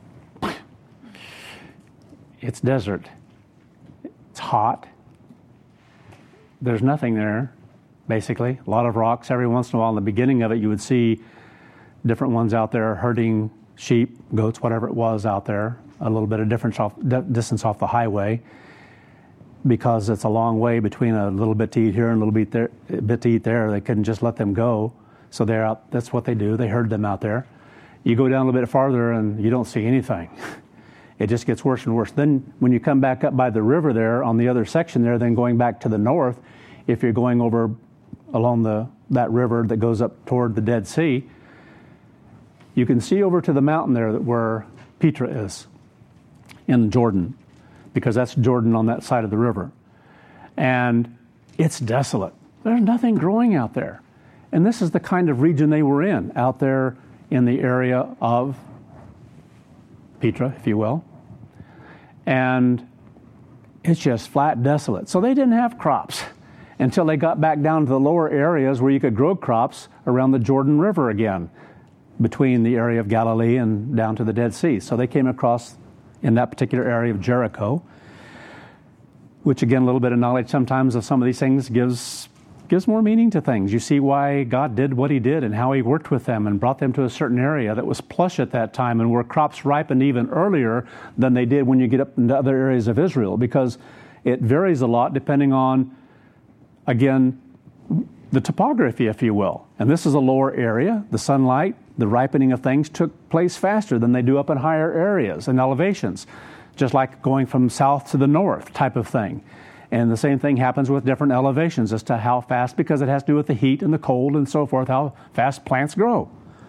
It's desert. It's hot. There's nothing there, basically. A lot of rocks. Every once in a while, in the beginning of it, you would see different ones out there herding sheep, goats, whatever it was out there. A little bit of difference off, distance off the highway, because it's a long way between a little bit to eat here and a little bit there, a bit to eat there. They couldn't just let them go, so they're out. That's what they do. They herd them out there. You go down a little bit farther and you don't see anything. It just gets worse and worse. Then when you come back up by the river there on the other section there, then going back to the north, if you're going over along the that river that goes up toward the Dead Sea, you can see over to the mountain there where Petra is in Jordan, because that's Jordan on that side of the river. And it's desolate. There's nothing growing out there. And this is the kind of region they were in, out there in the area of Petra, if you will. And it's just flat desolate. So they didn't have crops until they got back down to the lower areas where you could grow crops around the Jordan River again, between the area of Galilee and down to the Dead Sea. So they came across in that particular area of Jericho, which again, a little bit of knowledge sometimes of some of these things gives gives more meaning to things. You see why God did what he did and how he worked with them and brought them to a certain area that was plush at that time and where crops ripened even earlier than they did when you get up into other areas of Israel, because it varies a lot depending on, again, the topography, if you will. And this is a lower area. The sunlight, the ripening of things took place faster than they do up in higher areas and elevations, just like going from south to the north type of thing. And the same thing happens with different elevations as to how fast, because it has to do with the heat and the cold and so forth, how fast plants grow.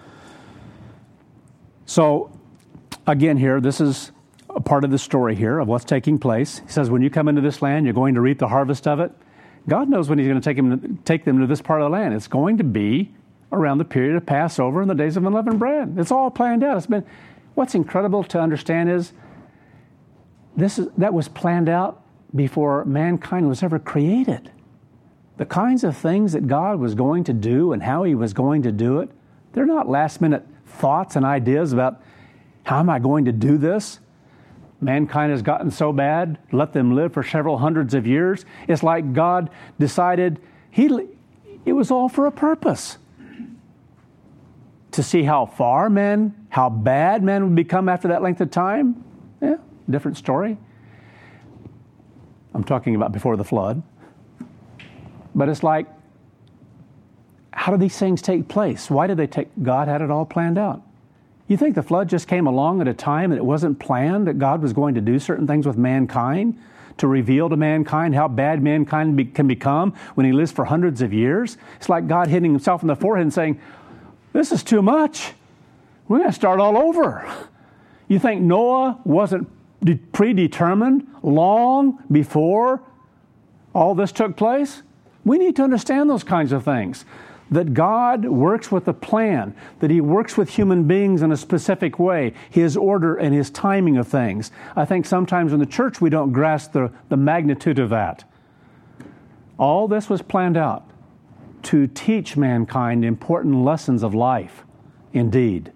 So, again here, this is a part of the story here of what's taking place. He says, when you come into this land, you're going to reap the harvest of it. God knows when he's going to take them, take them to this part of the land. It's going to be around the period of Passover and the days of unleavened bread. It's all planned out. It's been, what's incredible to understand is this is, that was planned out before mankind was ever created. The kinds of things that God was going to do and how He was going to do it, they're not last-minute thoughts and ideas about how am I going to do this? Mankind has gotten so bad, let them live for several hundreds of years. It's like God decided he, it was all for a purpose. To see how far men, how bad men would become after that length of time. Yeah, different story. I'm talking about before the flood. But it's like, how do these things take place? Why did they take? God had it all planned out. You think the flood just came along at a time that it wasn't planned, that God was going to do certain things with mankind, to reveal to mankind how bad mankind be, can become when He lives for hundreds of years? It's like God hitting Himself in the forehead and saying, this is too much. We're going to start all over. You think Noah wasn't predetermined long before all this took place? We need to understand those kinds of things. That God works with a plan, that He works with human beings in a specific way, His order and His timing of things. I think sometimes in the church we don't grasp the, the magnitude of that. All this was planned out to teach mankind important lessons of life, indeed.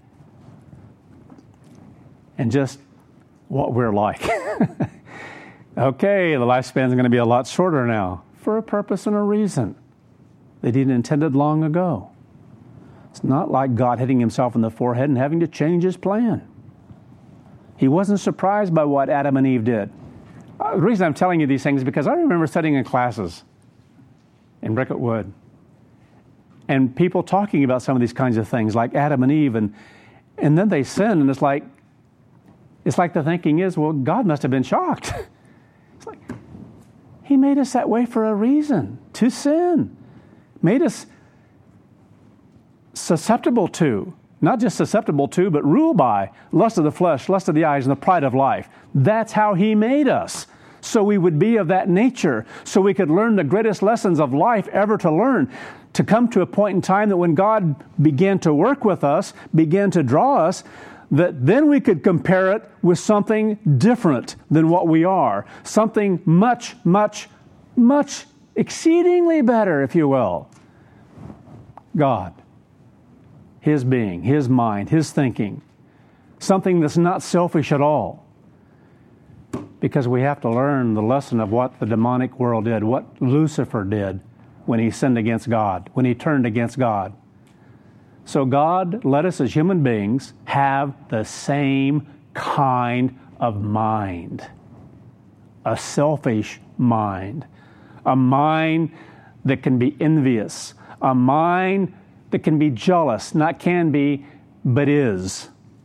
And just what we're like. Okay, the lifespan is going to be a lot shorter now, for a purpose and a reason that He'd intended long ago. It's not like God hitting Himself in the forehead and having to change His plan. He wasn't surprised by what Adam and Eve did. Uh, the reason I'm telling you these things is because I remember studying in classes in Bricket Wood, and people talking about some of these kinds of things, like Adam and Eve, and and then they sin, and it's like, it's like the thinking is, well, God must have been shocked. It's like, He made us that way for a reason, to sin. Made us susceptible to, not just susceptible to, but ruled by lust of the flesh, lust of the eyes, and the pride of life. That's how He made us. So we would be of that nature, so we could learn the greatest lessons of life ever to learn, to come to a point in time that when God began to work with us, began to draw us, that then we could compare it with something different than what we are. Something much, much, much exceedingly better, if you will. God. His being, His mind, His thinking. Something that's not selfish at all. Because we have to learn the lesson of what the demonic world did, what Lucifer did when he sinned against God, when he turned against God. So God let us as human beings have the same kind of mind. A selfish mind. A mind that can be envious. A mind that can be jealous. Not can be, but is.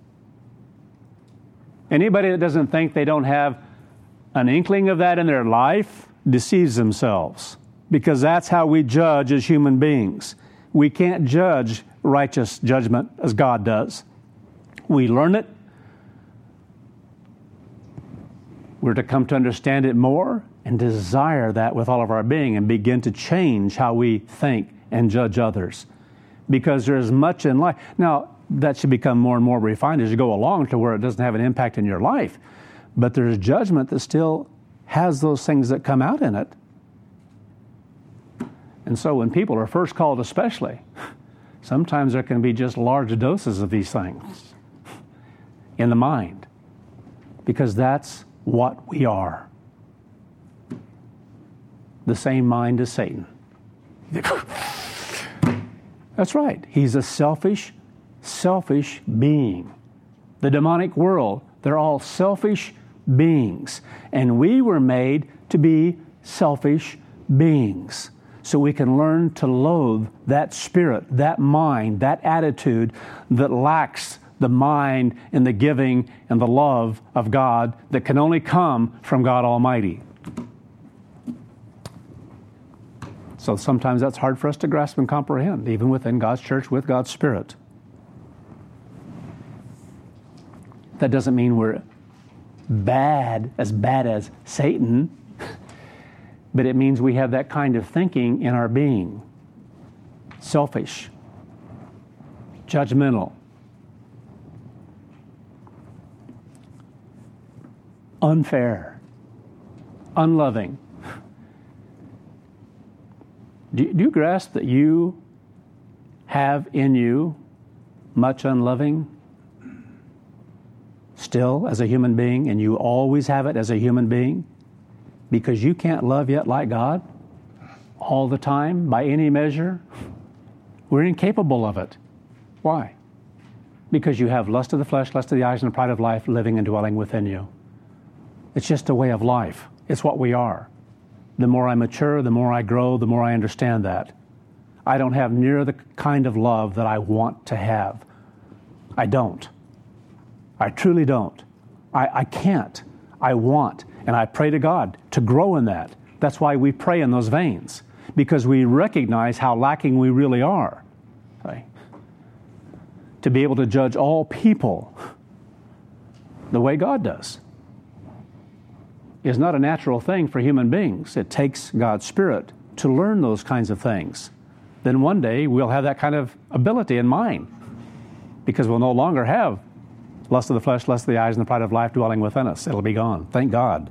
Anybody that doesn't think they don't have an inkling of that in their life deceives themselves. Because that's how we judge as human beings. We can't judge righteous judgment as God does. We learn it. We're to come to understand it more and desire that with all of our being and begin to change how we think and judge others. Because there's much in life. Now, that should become more and more refined as you go along to where it doesn't have an impact in your life. But there's judgment that still has those things that come out in it. And so when people are first called especially, sometimes there can be just large doses of these things in the mind. Because that's what we are. The same mind as Satan. That's right. He's a selfish, selfish being. The demonic world, they're all selfish beings. And we were made to be selfish beings. So we can learn to loathe that spirit, that mind, that attitude that lacks the mind and the giving and the love of God that can only come from God Almighty. So sometimes that's hard for us to grasp and comprehend, even within God's church with God's Spirit. That doesn't mean we're bad, as bad as Satan, but it means we have that kind of thinking in our being. Selfish. judgmental, unfair, unloving. Do, do you grasp that you have in you much unloving still as a human being, and you always have it as a human being? Because you can't love yet like God all the time by any measure. We're incapable of it. Why? Because you have lust of the flesh, lust of the eyes, and the pride of life living and dwelling within you. It's just a way of life. It's what we are. The more I mature, the more I grow, the more I understand that. I don't have near the kind of love that I want to have. I don't. I truly don't. I, I can't. I want. And I pray to God to grow in that. That's why we pray in those veins, because we recognize how lacking we really are. Okay? To be able to judge all people the way God does is not a natural thing for human beings. It takes God's Spirit to learn those kinds of things. Then one day we'll have that kind of ability in mind, because we'll no longer have lust of the flesh, lust of the eyes, and the pride of life dwelling within us. It'll be gone. Thank God.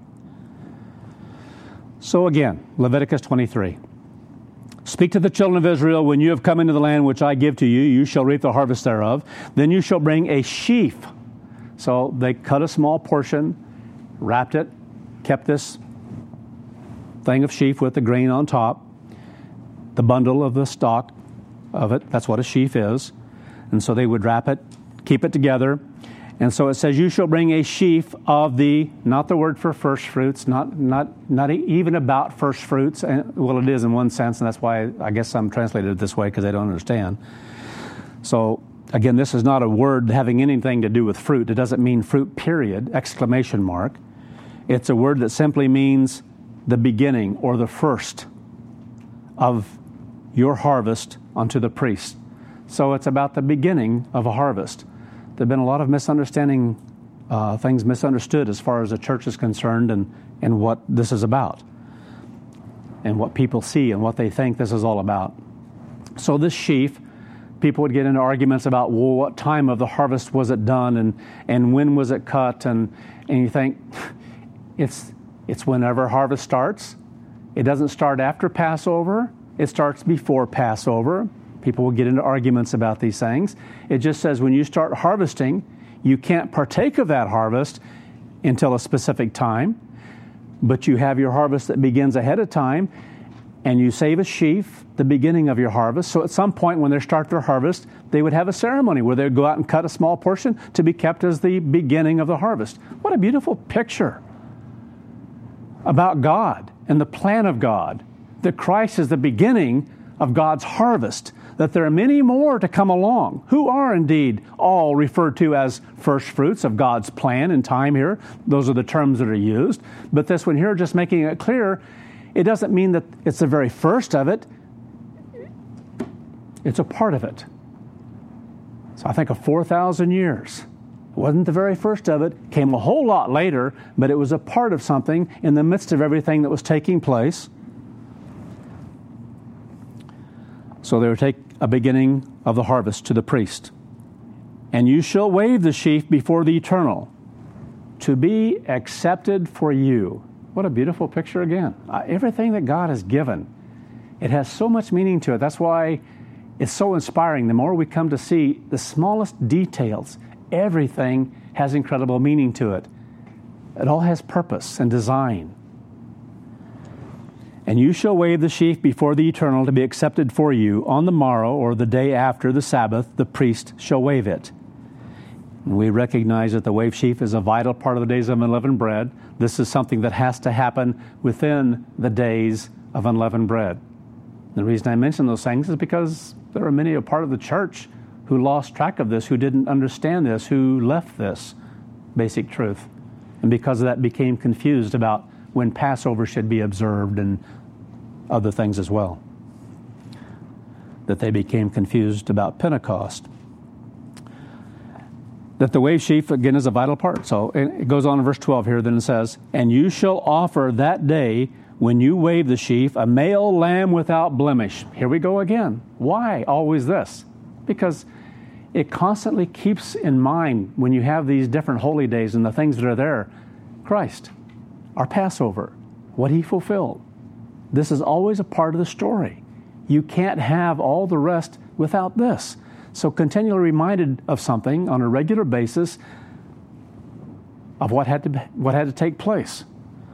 So again, Leviticus twenty-three. Speak to the children of Israel, when you have come into the land which I give to you, you shall reap the harvest thereof. Then you shall bring a sheaf. So they cut a small portion, wrapped it, kept this thing of sheaf with the grain on top, the bundle of the stalk of it. That's what a sheaf is. And so they would wrap it, keep it together. And so it says, you shall bring a sheaf of the, not the word for first fruits, not not not even about first fruits. And, well, it is in one sense, and that's why I guess I'm translated it this way, because I don't understand. So, again, this is not a word having anything to do with fruit. It doesn't mean fruit, period, exclamation mark. It's a word that simply means the beginning or the first of your harvest unto the priest. So it's about the beginning of a harvest. There have been a lot of misunderstanding, uh, things misunderstood as far as the church is concerned, and, and what this is about, and what people see and what they think this is all about. So this sheaf, people would get into arguments about, well, what time of the harvest was it done, and, and when was it cut, and, and you think, it's, it's whenever harvest starts. It doesn't start after Passover. It starts before Passover. People will get into arguments about these things. It just says when you start harvesting, you can't partake of that harvest until a specific time, but you have your harvest that begins ahead of time, and you save a sheaf, the beginning of your harvest. So at some point when they start their harvest, they would have a ceremony where they'd go out and cut a small portion to be kept as the beginning of the harvest. What a beautiful picture about God and the plan of God, that Christ is the beginning of God's harvest, that there are many more to come along who are indeed all referred to as first fruits of God's plan and time here. Those are the terms that are used. But this one here, just making it clear, it doesn't mean that it's the very first of it. It's a part of it. So I think of four thousand years. It wasn't the very first of it. Came a whole lot later, but it was a part of something in the midst of everything that was taking place. So they would take a beginning of the harvest to the priest. And you shall wave the sheaf before the Eternal, to be accepted for you. What a beautiful picture again. Uh, everything that God has given, it has so much meaning to it. That's why it's so inspiring. The more we come to see the smallest details, everything has incredible meaning to it. It all has purpose and design. And you shall wave the sheaf before the Eternal to be accepted for you. On the morrow, or the day after the Sabbath, the priest shall wave it. And we recognize that the wave sheaf is a vital part of the days of unleavened bread. This is something that has to happen within the days of unleavened bread. The reason I mention those things is because there are many a part of the church who lost track of this, who didn't understand this, who left this basic truth. And because of that became confused about when Passover should be observed and other things as well. That they became confused about Pentecost. That the wave sheaf, again, is a vital part. So it goes on in verse twelve here, then it says, and you shall offer that day, when you wave the sheaf, a male lamb without blemish. Here we go again. Why always this? Because it constantly keeps in mind when you have these different holy days and the things that are there, Christ, our Passover, what he fulfilled. This is always a part of the story. You can't have all the rest without this. So continually reminded of something on a regular basis of what had to what had to take place.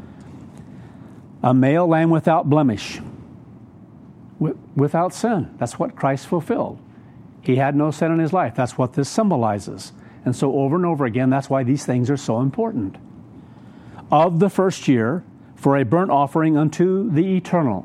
A male lamb without blemish, without sin. That's what Christ fulfilled. He had no sin in his life. That's what this symbolizes. And so over and over again, that's why these things are so important. Of the first year, for a burnt offering unto the eternal.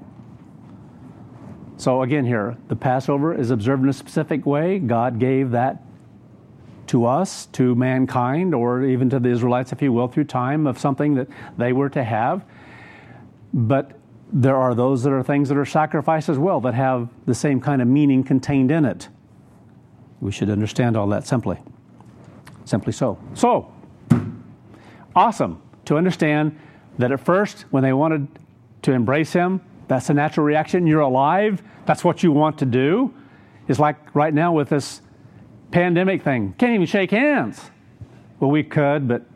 So again here, the Passover is observed in a specific way. God gave that to us, to mankind, or even to the Israelites, if you will, through time of something that they were to have. But there are those that are things that are sacrificed as well that have the same kind of meaning contained in it. We should understand all that simply. Simply so. So, awesome to understand that at first, when they wanted to embrace him, that's a natural reaction. You're alive. That's what you want to do. It's like right now with this pandemic thing. Can't even shake hands. Well, we could, but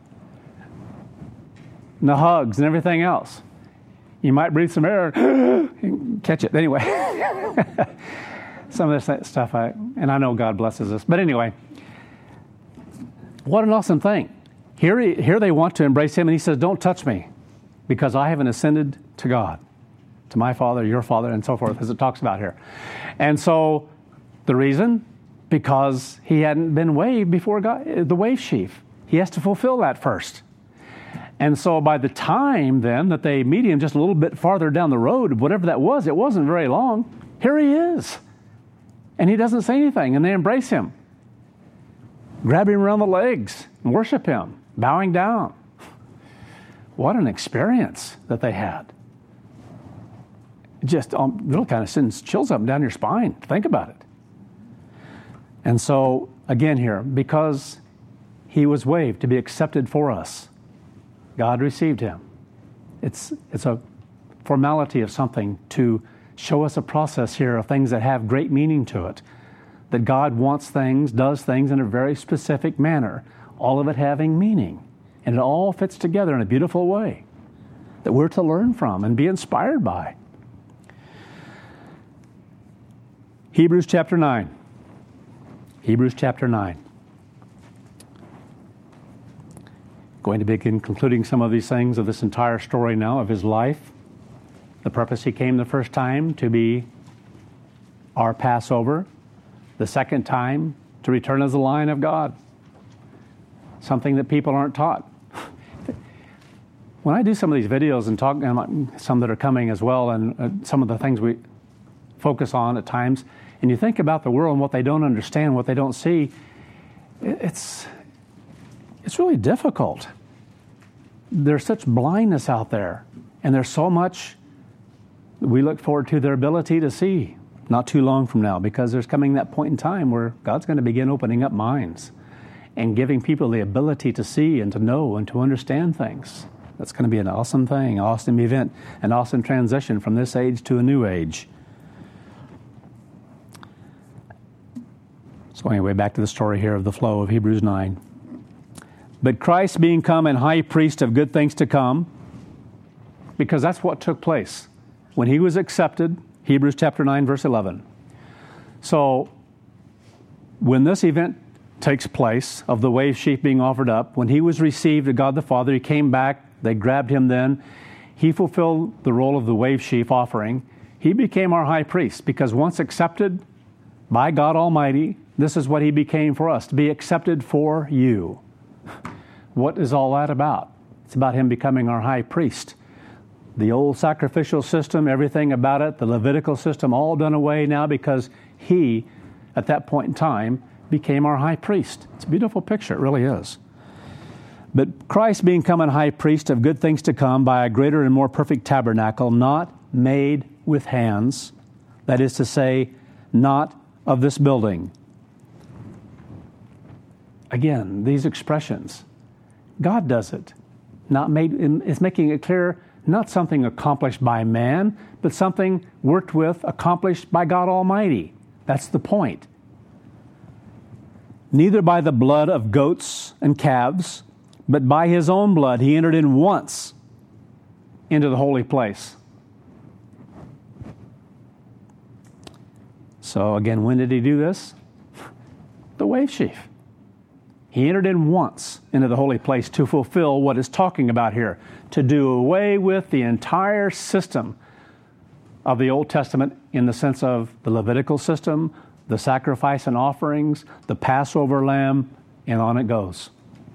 the hugs and everything else. You might breathe some air and catch it. Anyway, some of this stuff, I, and I know God blesses us. But anyway, what an awesome thing. Here, he, here they want to embrace him, and he says, don't touch me, because I haven't ascended to God, to my Father, your Father, and so forth, as it talks about here. And so the reason, because he hadn't been waved before God, the wave sheaf. He has to fulfill that first. And so by the time then that they meet him just a little bit farther down the road, whatever that was, it wasn't very long. Here he is. And he doesn't say anything, and they embrace him. Grab him around the legs and worship him, bowing down. What an experience that they had. Just um, little kind of sends chills up and down your spine. Think about it. And so, again here, because he was waived to be accepted for us, God received him. It's, it's a formality of something to show us a process here of things that have great meaning to it. That God wants things, does things in a very specific manner, all of it having meaning. And it all fits together in a beautiful way that we're to learn from and be inspired by. Hebrews chapter nine. Hebrews chapter nine. Going to begin concluding some of these things of this entire story now of his life. The purpose he came the first time to be our Passover. The second time to return as the Lion of God. Something that people aren't taught. When I do some of these videos and talk, and some that are coming as well, and uh, some of the things we focus on at times, and you think about the world and what they don't understand, what they don't see, it's it's really difficult. There's such blindness out there, and there's so much we look forward to their ability to see not too long from now, because there's coming that point in time where God's going to begin opening up minds and giving people the ability to see and to know and to understand things. That's going to be an awesome thing, an awesome event, an awesome transition from this age to a new age. So anyway, back to the story here of the flow of Hebrews nine. But Christ being come and high priest of good things to come, because that's what took place. When he was accepted, Hebrews chapter nine, verse eleven. So when this event takes place of the wave sheaf being offered up, when he was received of God the Father, he came back, they grabbed him then. He fulfilled the role of the wave sheaf offering. He became our high priest, because once accepted by God Almighty, this is what he became for us, to be accepted for you. What is all that about? It's about him becoming our high priest. The old sacrificial system, everything about it, the Levitical system, all done away now because he, at that point in time, became our high priest. It's a beautiful picture, it really is. But Christ being come and high priest of good things to come by a greater and more perfect tabernacle, not made with hands, that is to say, not of this building. Again, these expressions, God does it. Not made. It's making it clear, not something accomplished by man, but something worked with, accomplished by God Almighty. That's the point. neither by the blood of goats and calves, but by his own blood he entered in once into the holy place. So again, when did he do this? The wave sheaf. He entered in once into the holy place to fulfill what it's talking about here, to do away with the entire system of the Old Testament in the sense of the Levitical system, the sacrifice and offerings, the Passover lamb, and on it goes.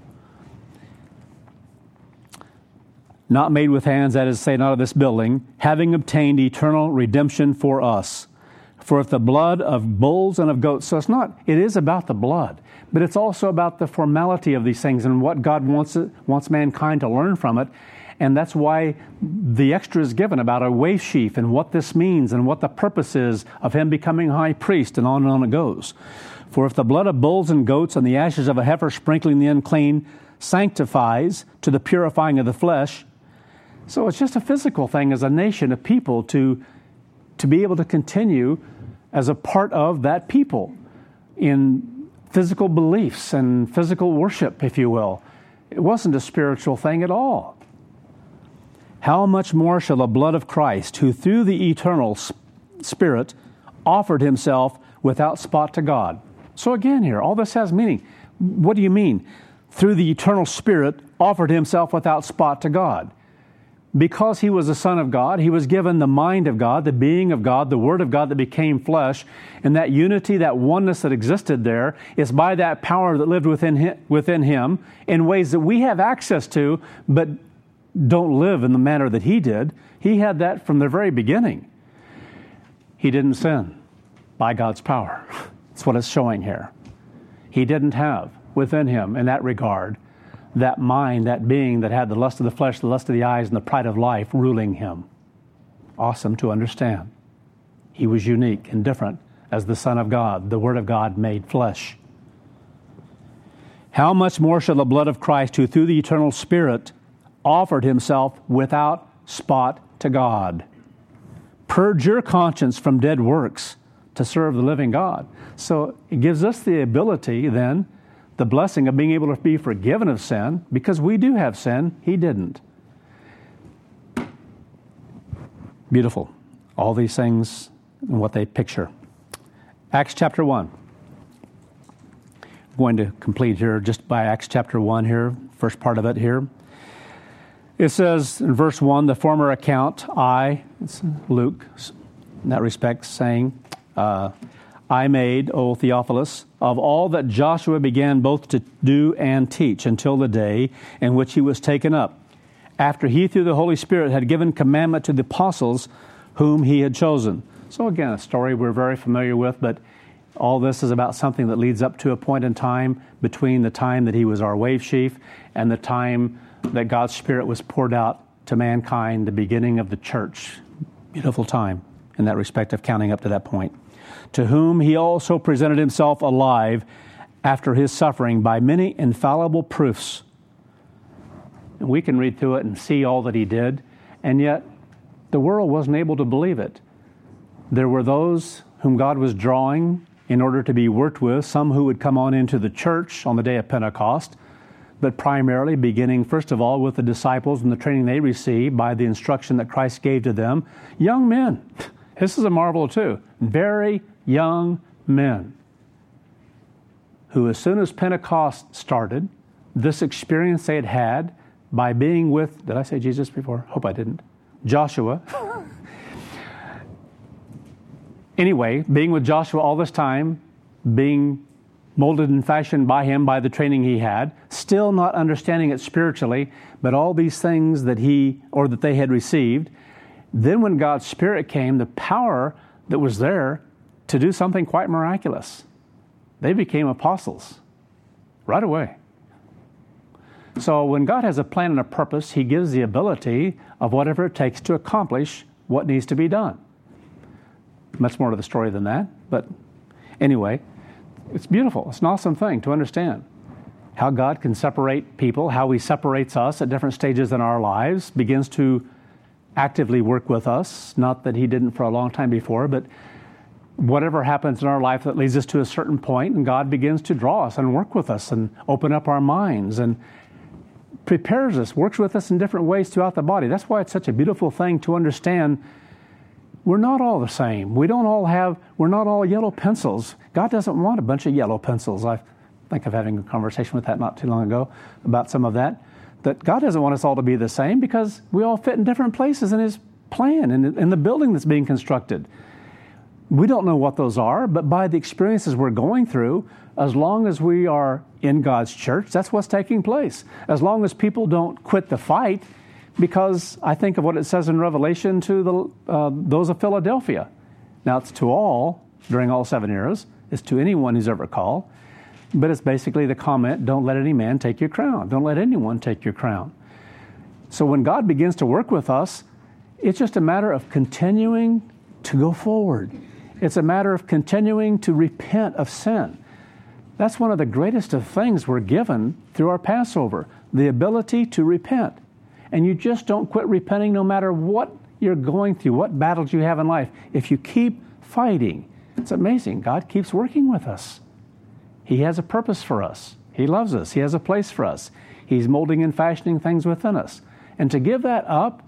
Not made with hands, that is to say, not of this building, having obtained eternal redemption for us. For if the blood of bulls and of goats, so it's not, it is about the blood, but it's also about the formality of these things and what God wants it, wants mankind to learn from it. And that's why the extra is given about a wave sheaf and what this means and what the purpose is of him becoming high priest, and on and on it goes. For if the blood of bulls and goats and the ashes of a heifer sprinkling the unclean sanctifies to the purifying of the flesh, so it's just a physical thing as a nation, a people, to, to be able to continue as a part of that people in physical beliefs and physical worship, if you will. It wasn't a spiritual thing at all. How much more shall the blood of Christ, who through the eternal Spirit offered himself without spot to God. So again here, all this has meaning. What do you mean? Through the eternal Spirit offered himself without spot to God. Because he was a son of God, he was given the mind of God, the being of God, the Word of God that became flesh, and that unity, that oneness that existed there is by that power that lived within him, within him in ways that we have access to, but don't live in the manner that he did. He had that from the very beginning. He didn't sin by God's power. That's what it's showing here. He didn't have within him, in that regard, that mind, that being that had the lust of the flesh, the lust of the eyes, and the pride of life ruling him. Awesome to understand. He was unique and different as the Son of God, the Word of God made flesh. How much more shall the blood of Christ, who through the eternal Spirit offered himself without spot to God, purge your conscience from dead works to serve the living God? So it gives us the ability then, the blessing of being able to be forgiven of sin, because we do have sin. He didn't. Beautiful. All these things and what they picture. Acts chapter one. I'm going to complete here just by Acts chapter one here, first part of it here. It says in verse one, the former account, I, it's Luke, in that respect, saying, uh, I made, O Theophilus, of all that Joshua began both to do and teach until the day in which he was taken up, after he through the Holy Spirit had given commandment to the apostles whom he had chosen. So again, a story we're very familiar with, but all this is about something that leads up to a point in time between the time that he was our wave sheaf and the time that God's Spirit was poured out to mankind, the beginning of the church. Beautiful time in that respect of counting up to that point. To whom he also presented himself alive after his suffering by many infallible proofs. And we can read through it and see all that he did, and yet the world wasn't able to believe it. There were those whom God was drawing in order to be worked with, some who would come on into the church on the day of Pentecost, but primarily beginning, first of all, with the disciples and the training they received by the instruction that Christ gave to them. Young men. This is a marvel too. Very young men who, as soon as Pentecost started, this experience they had had by being with, did I say Jesus before? Hope I didn't. Joshua. Anyway, being with Joshua all this time, being molded and fashioned by him by the training he had, still not understanding it spiritually, but all these things that he, or that they had received. Then when God's Spirit came, the power that was there to do something quite miraculous. They became apostles right away. So when God has a plan and a purpose, he gives the ability of whatever it takes to accomplish what needs to be done. Much more to the story than that, but anyway, it's beautiful. It's an awesome thing to understand how God can separate people, how he separates us at different stages in our lives, begins to actively work with us. Not that he didn't for a long time before, but whatever happens in our life that leads us to a certain point, and God begins to draw us and work with us and open up our minds and prepares us, works with us in different ways throughout the body. That's why it's such a beautiful thing to understand we're not all the same. We don't all have, we're not all yellow pencils. God doesn't want a bunch of yellow pencils. I think of having a conversation with that not too long ago about some of that. That God doesn't want us all to be the same because we all fit in different places in His plan and in the building that's being constructed. We don't know what those are, but by the experiences we're going through, as long as we are in God's church, that's what's taking place. As long as people don't quit the fight, because I think of what it says in Revelation to the uh, those of Philadelphia. Now, it's to all during all seven eras. It's to anyone who's ever called. But it's basically the comment, don't let any man take your crown. Don't let anyone take your crown. So when God begins to work with us, it's just a matter of continuing to go forward. It's a matter of continuing to repent of sin. That's one of the greatest of things we're given through our Passover, the ability to repent. And you just don't quit repenting no matter what you're going through, what battles you have in life. If you keep fighting, it's amazing. God keeps working with us. He has a purpose for us. He loves us. He has a place for us. He's molding and fashioning things within us. And to give that up,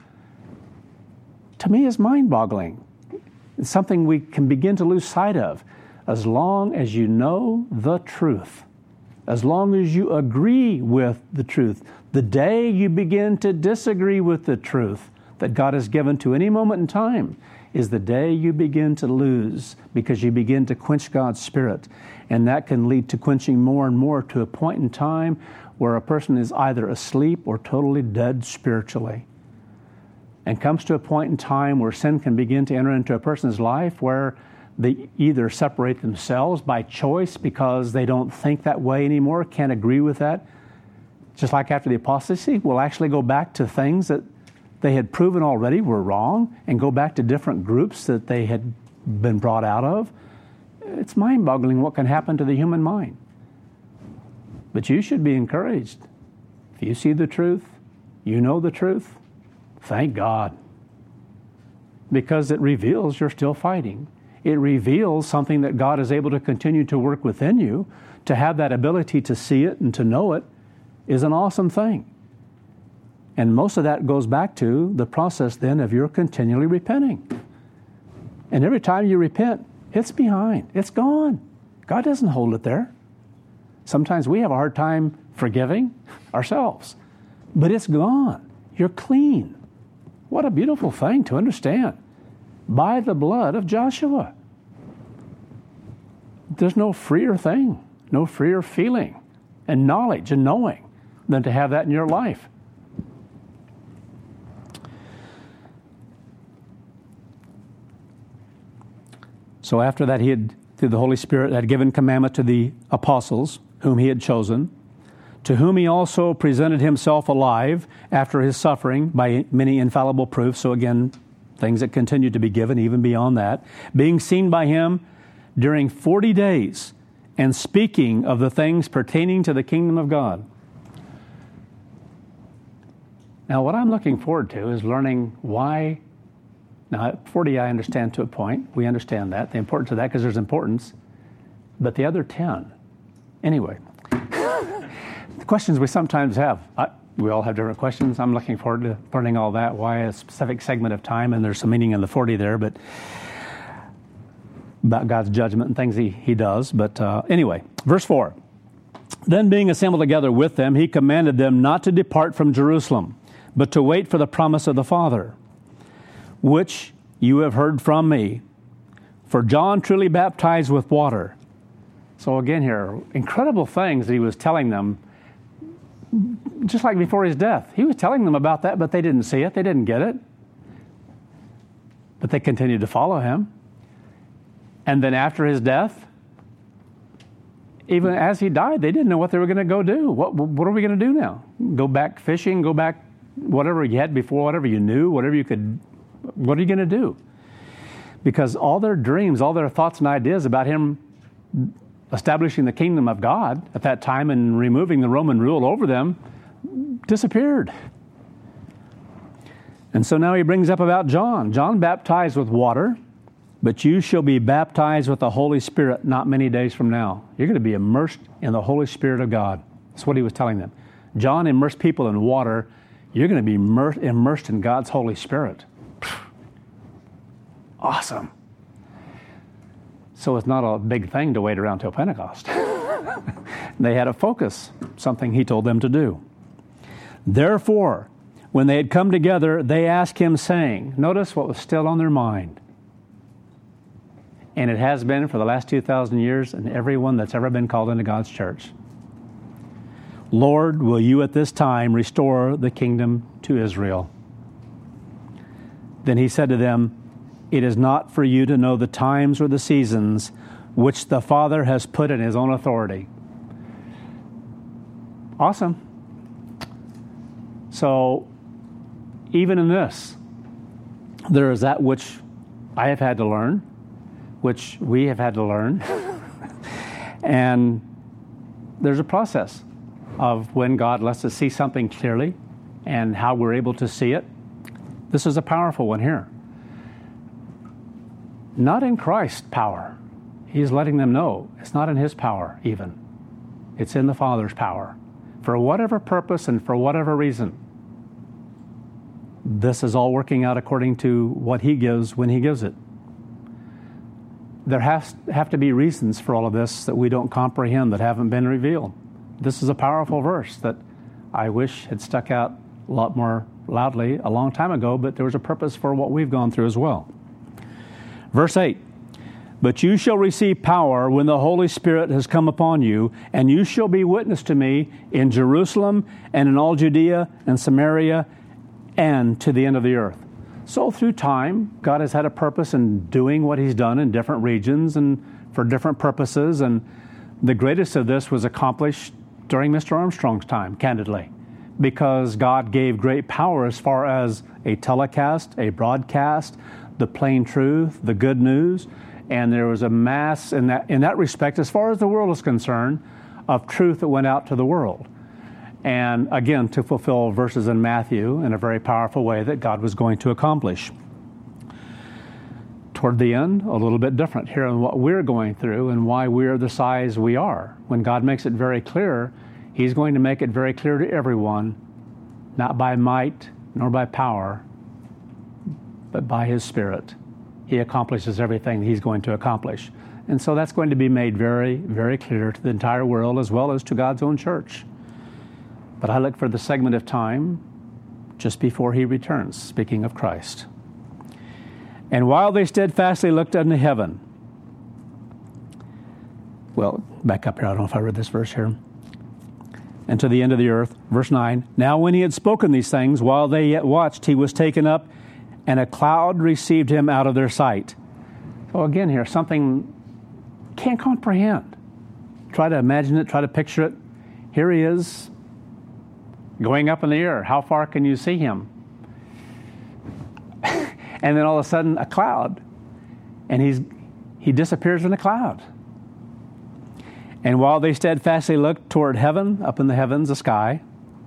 to me, is mind-boggling. It's something we can begin to lose sight of. As long as you know the truth, as long as you agree with the truth, the day you begin to disagree with the truth that God has given to any moment in time is the day you begin to lose because you begin to quench God's Spirit. And that can lead to quenching more and more to a point in time where a person is either asleep or totally dead spiritually. And comes to a point in time where sin can begin to enter into a person's life where they either separate themselves by choice because they don't think that way anymore, can't agree with that. Just like after the apostasy, will actually go back to things that they had proven already were wrong and go back to different groups that they had been brought out of. It's mind-boggling what can happen to the human mind. But you should be encouraged. If you see the truth, you know the truth, thank God. Because it reveals you're still fighting. It reveals something that God is able to continue to work within you. To have that ability to see it and to know it is an awesome thing. And most of that goes back to the process then of your continually repenting. And every time you repent, it's behind. It's gone. God doesn't hold it there. Sometimes we have a hard time forgiving ourselves. But it's gone. You're clean. What a beautiful thing to understand. By the blood of Joshua. There's no freer thing, no freer feeling and knowledge and knowing than to have that in your life. So after that, he had, through the Holy Spirit, had given commandment to the apostles whom he had chosen, to whom he also presented himself alive after his suffering by many infallible proofs. So again, things that continue to be given even beyond that, being seen by him during forty days and speaking of the things pertaining to the kingdom of God. Now, what I'm looking forward to is learning why. Now, forty I understand to a point. We understand that, the importance of that, because there's importance. But the other ten, anyway, the questions we sometimes have. I, we all have different questions. I'm looking forward to learning all that, why a specific segment of time, and there's some meaning in the forty there, but about God's judgment and things he, he does. But uh, anyway, verse four. Then being assembled together with them, he commanded them not to depart from Jerusalem, but to wait for the promise of the Father, which you have heard from me. For John truly baptized with water. So again here, incredible things that he was telling them, just like before his death. He was telling them about that, but they didn't see it. They didn't get it. But they continued to follow him. And then after his death, even as he died, they didn't know what they were going to go do. What, what are we going to do now? Go back fishing, go back whatever you had before, whatever you knew, whatever you could. What are you going to do? Because all their dreams, all their thoughts and ideas about him establishing the kingdom of God at that time and removing the Roman rule over them disappeared. And so now he brings up about John. John baptized with water, But you shall be baptized with the Holy Spirit not many days from now. You're going to be immersed in the Holy Spirit of God. That's what he was telling them. John immersed people in water. You're going to be immersed, immersed in God's Holy Spirit. Awesome. So it's not a big thing to wait around till Pentecost. They had a focus, something he told them to do. Therefore, when they had come together, they asked him, saying, notice what was still on their mind. And it has been for the last two thousand years, and everyone that's ever been called into God's church. Lord, will you at this time restore the kingdom to Israel? Then he said to them, it is not for you to know the times or the seasons which the Father has put in his own authority. Awesome. So, even in this, there is that which I have had to learn, which we have had to learn. And there's a process of when God lets us see something clearly and how we're able to see it. This is a powerful one here. Not in Christ's power. He's letting them know it's not in his power even. It's in the Father's power. For whatever purpose and for whatever reason, this is all working out according to what he gives when he gives it. There has have to be reasons for all of this that we don't comprehend, that haven't been revealed. This is a powerful verse that I wish had stuck out a lot more loudly a long time ago, but there was a purpose for what we've gone through as well. Verse eight, but you shall receive power when the Holy Spirit has come upon you, and you shall be witness to me in Jerusalem and in all Judea and Samaria and to the end of the earth. So through time, God has had a purpose in doing what he's done in different regions and for different purposes, and the greatest of this was accomplished during Mister Armstrong's time, candidly, because God gave great power as far as a telecast, a broadcast, the plain truth, the good news, and there was a mass in that in that respect, as far as the world is concerned, of truth that went out to the world. And again, to fulfill verses in Matthew in a very powerful way that God was going to accomplish. Toward the end, a little bit different here in what we're going through and why we're the size we are. When God makes it very clear, he's going to make it very clear to everyone, not by might nor by power, but by his Spirit. He accomplishes everything he's going to accomplish. And so that's going to be made very, very clear to the entire world as well as to God's own church. But I look for the segment of time just before he returns, speaking of Christ. And while they steadfastly looked unto heaven, well, back up here, I don't know if I read this verse here, and to the end of the earth, verse nine, now when he had spoken these things, while they yet watched, he was taken up, and a cloud received him out of their sight. So again here, something can't comprehend. Try to imagine it, try to picture it. Here he is, going up in the air. How far can you see him? And then all of a sudden, a cloud. And he's he disappears in the cloud. And while they steadfastly looked toward heaven, up in the heavens, the sky,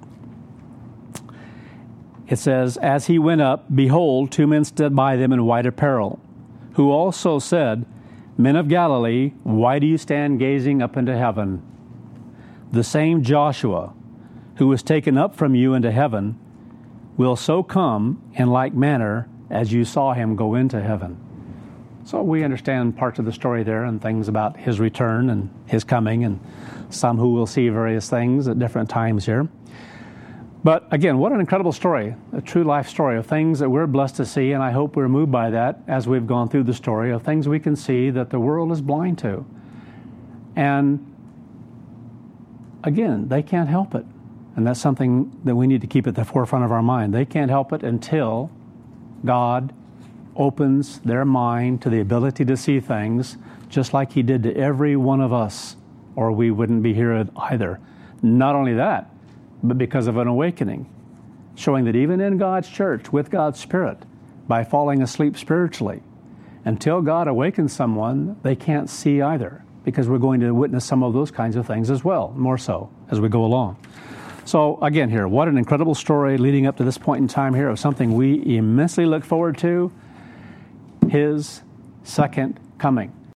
it says, as he went up, behold, two men stood by them in white apparel, who also said, Men of Galilee, why do you stand gazing up into heaven? The same Joshua, who was taken up from you into heaven, will so come in like manner as you saw him go into heaven. So we understand parts of the story there and things about his return and his coming, and some who will see various things at different times here. But again, what an incredible story, a true life story of things that we're blessed to see, and I hope we're moved by that as we've gone through the story, of things we can see that the world is blind to. And again, they can't help it. And that's something that we need to keep at the forefront of our mind. They can't help it until God opens their mind to the ability to see things, just like he did to every one of us, or we wouldn't be here either. Not only that, but because of an awakening, showing that even in God's church, with God's Spirit, by falling asleep spiritually, until God awakens someone, they can't see either, because we're going to witness some of those kinds of things as well, more so, as we go along. So again here, what an incredible story leading up to this point in time here of something we immensely look forward to, his second coming.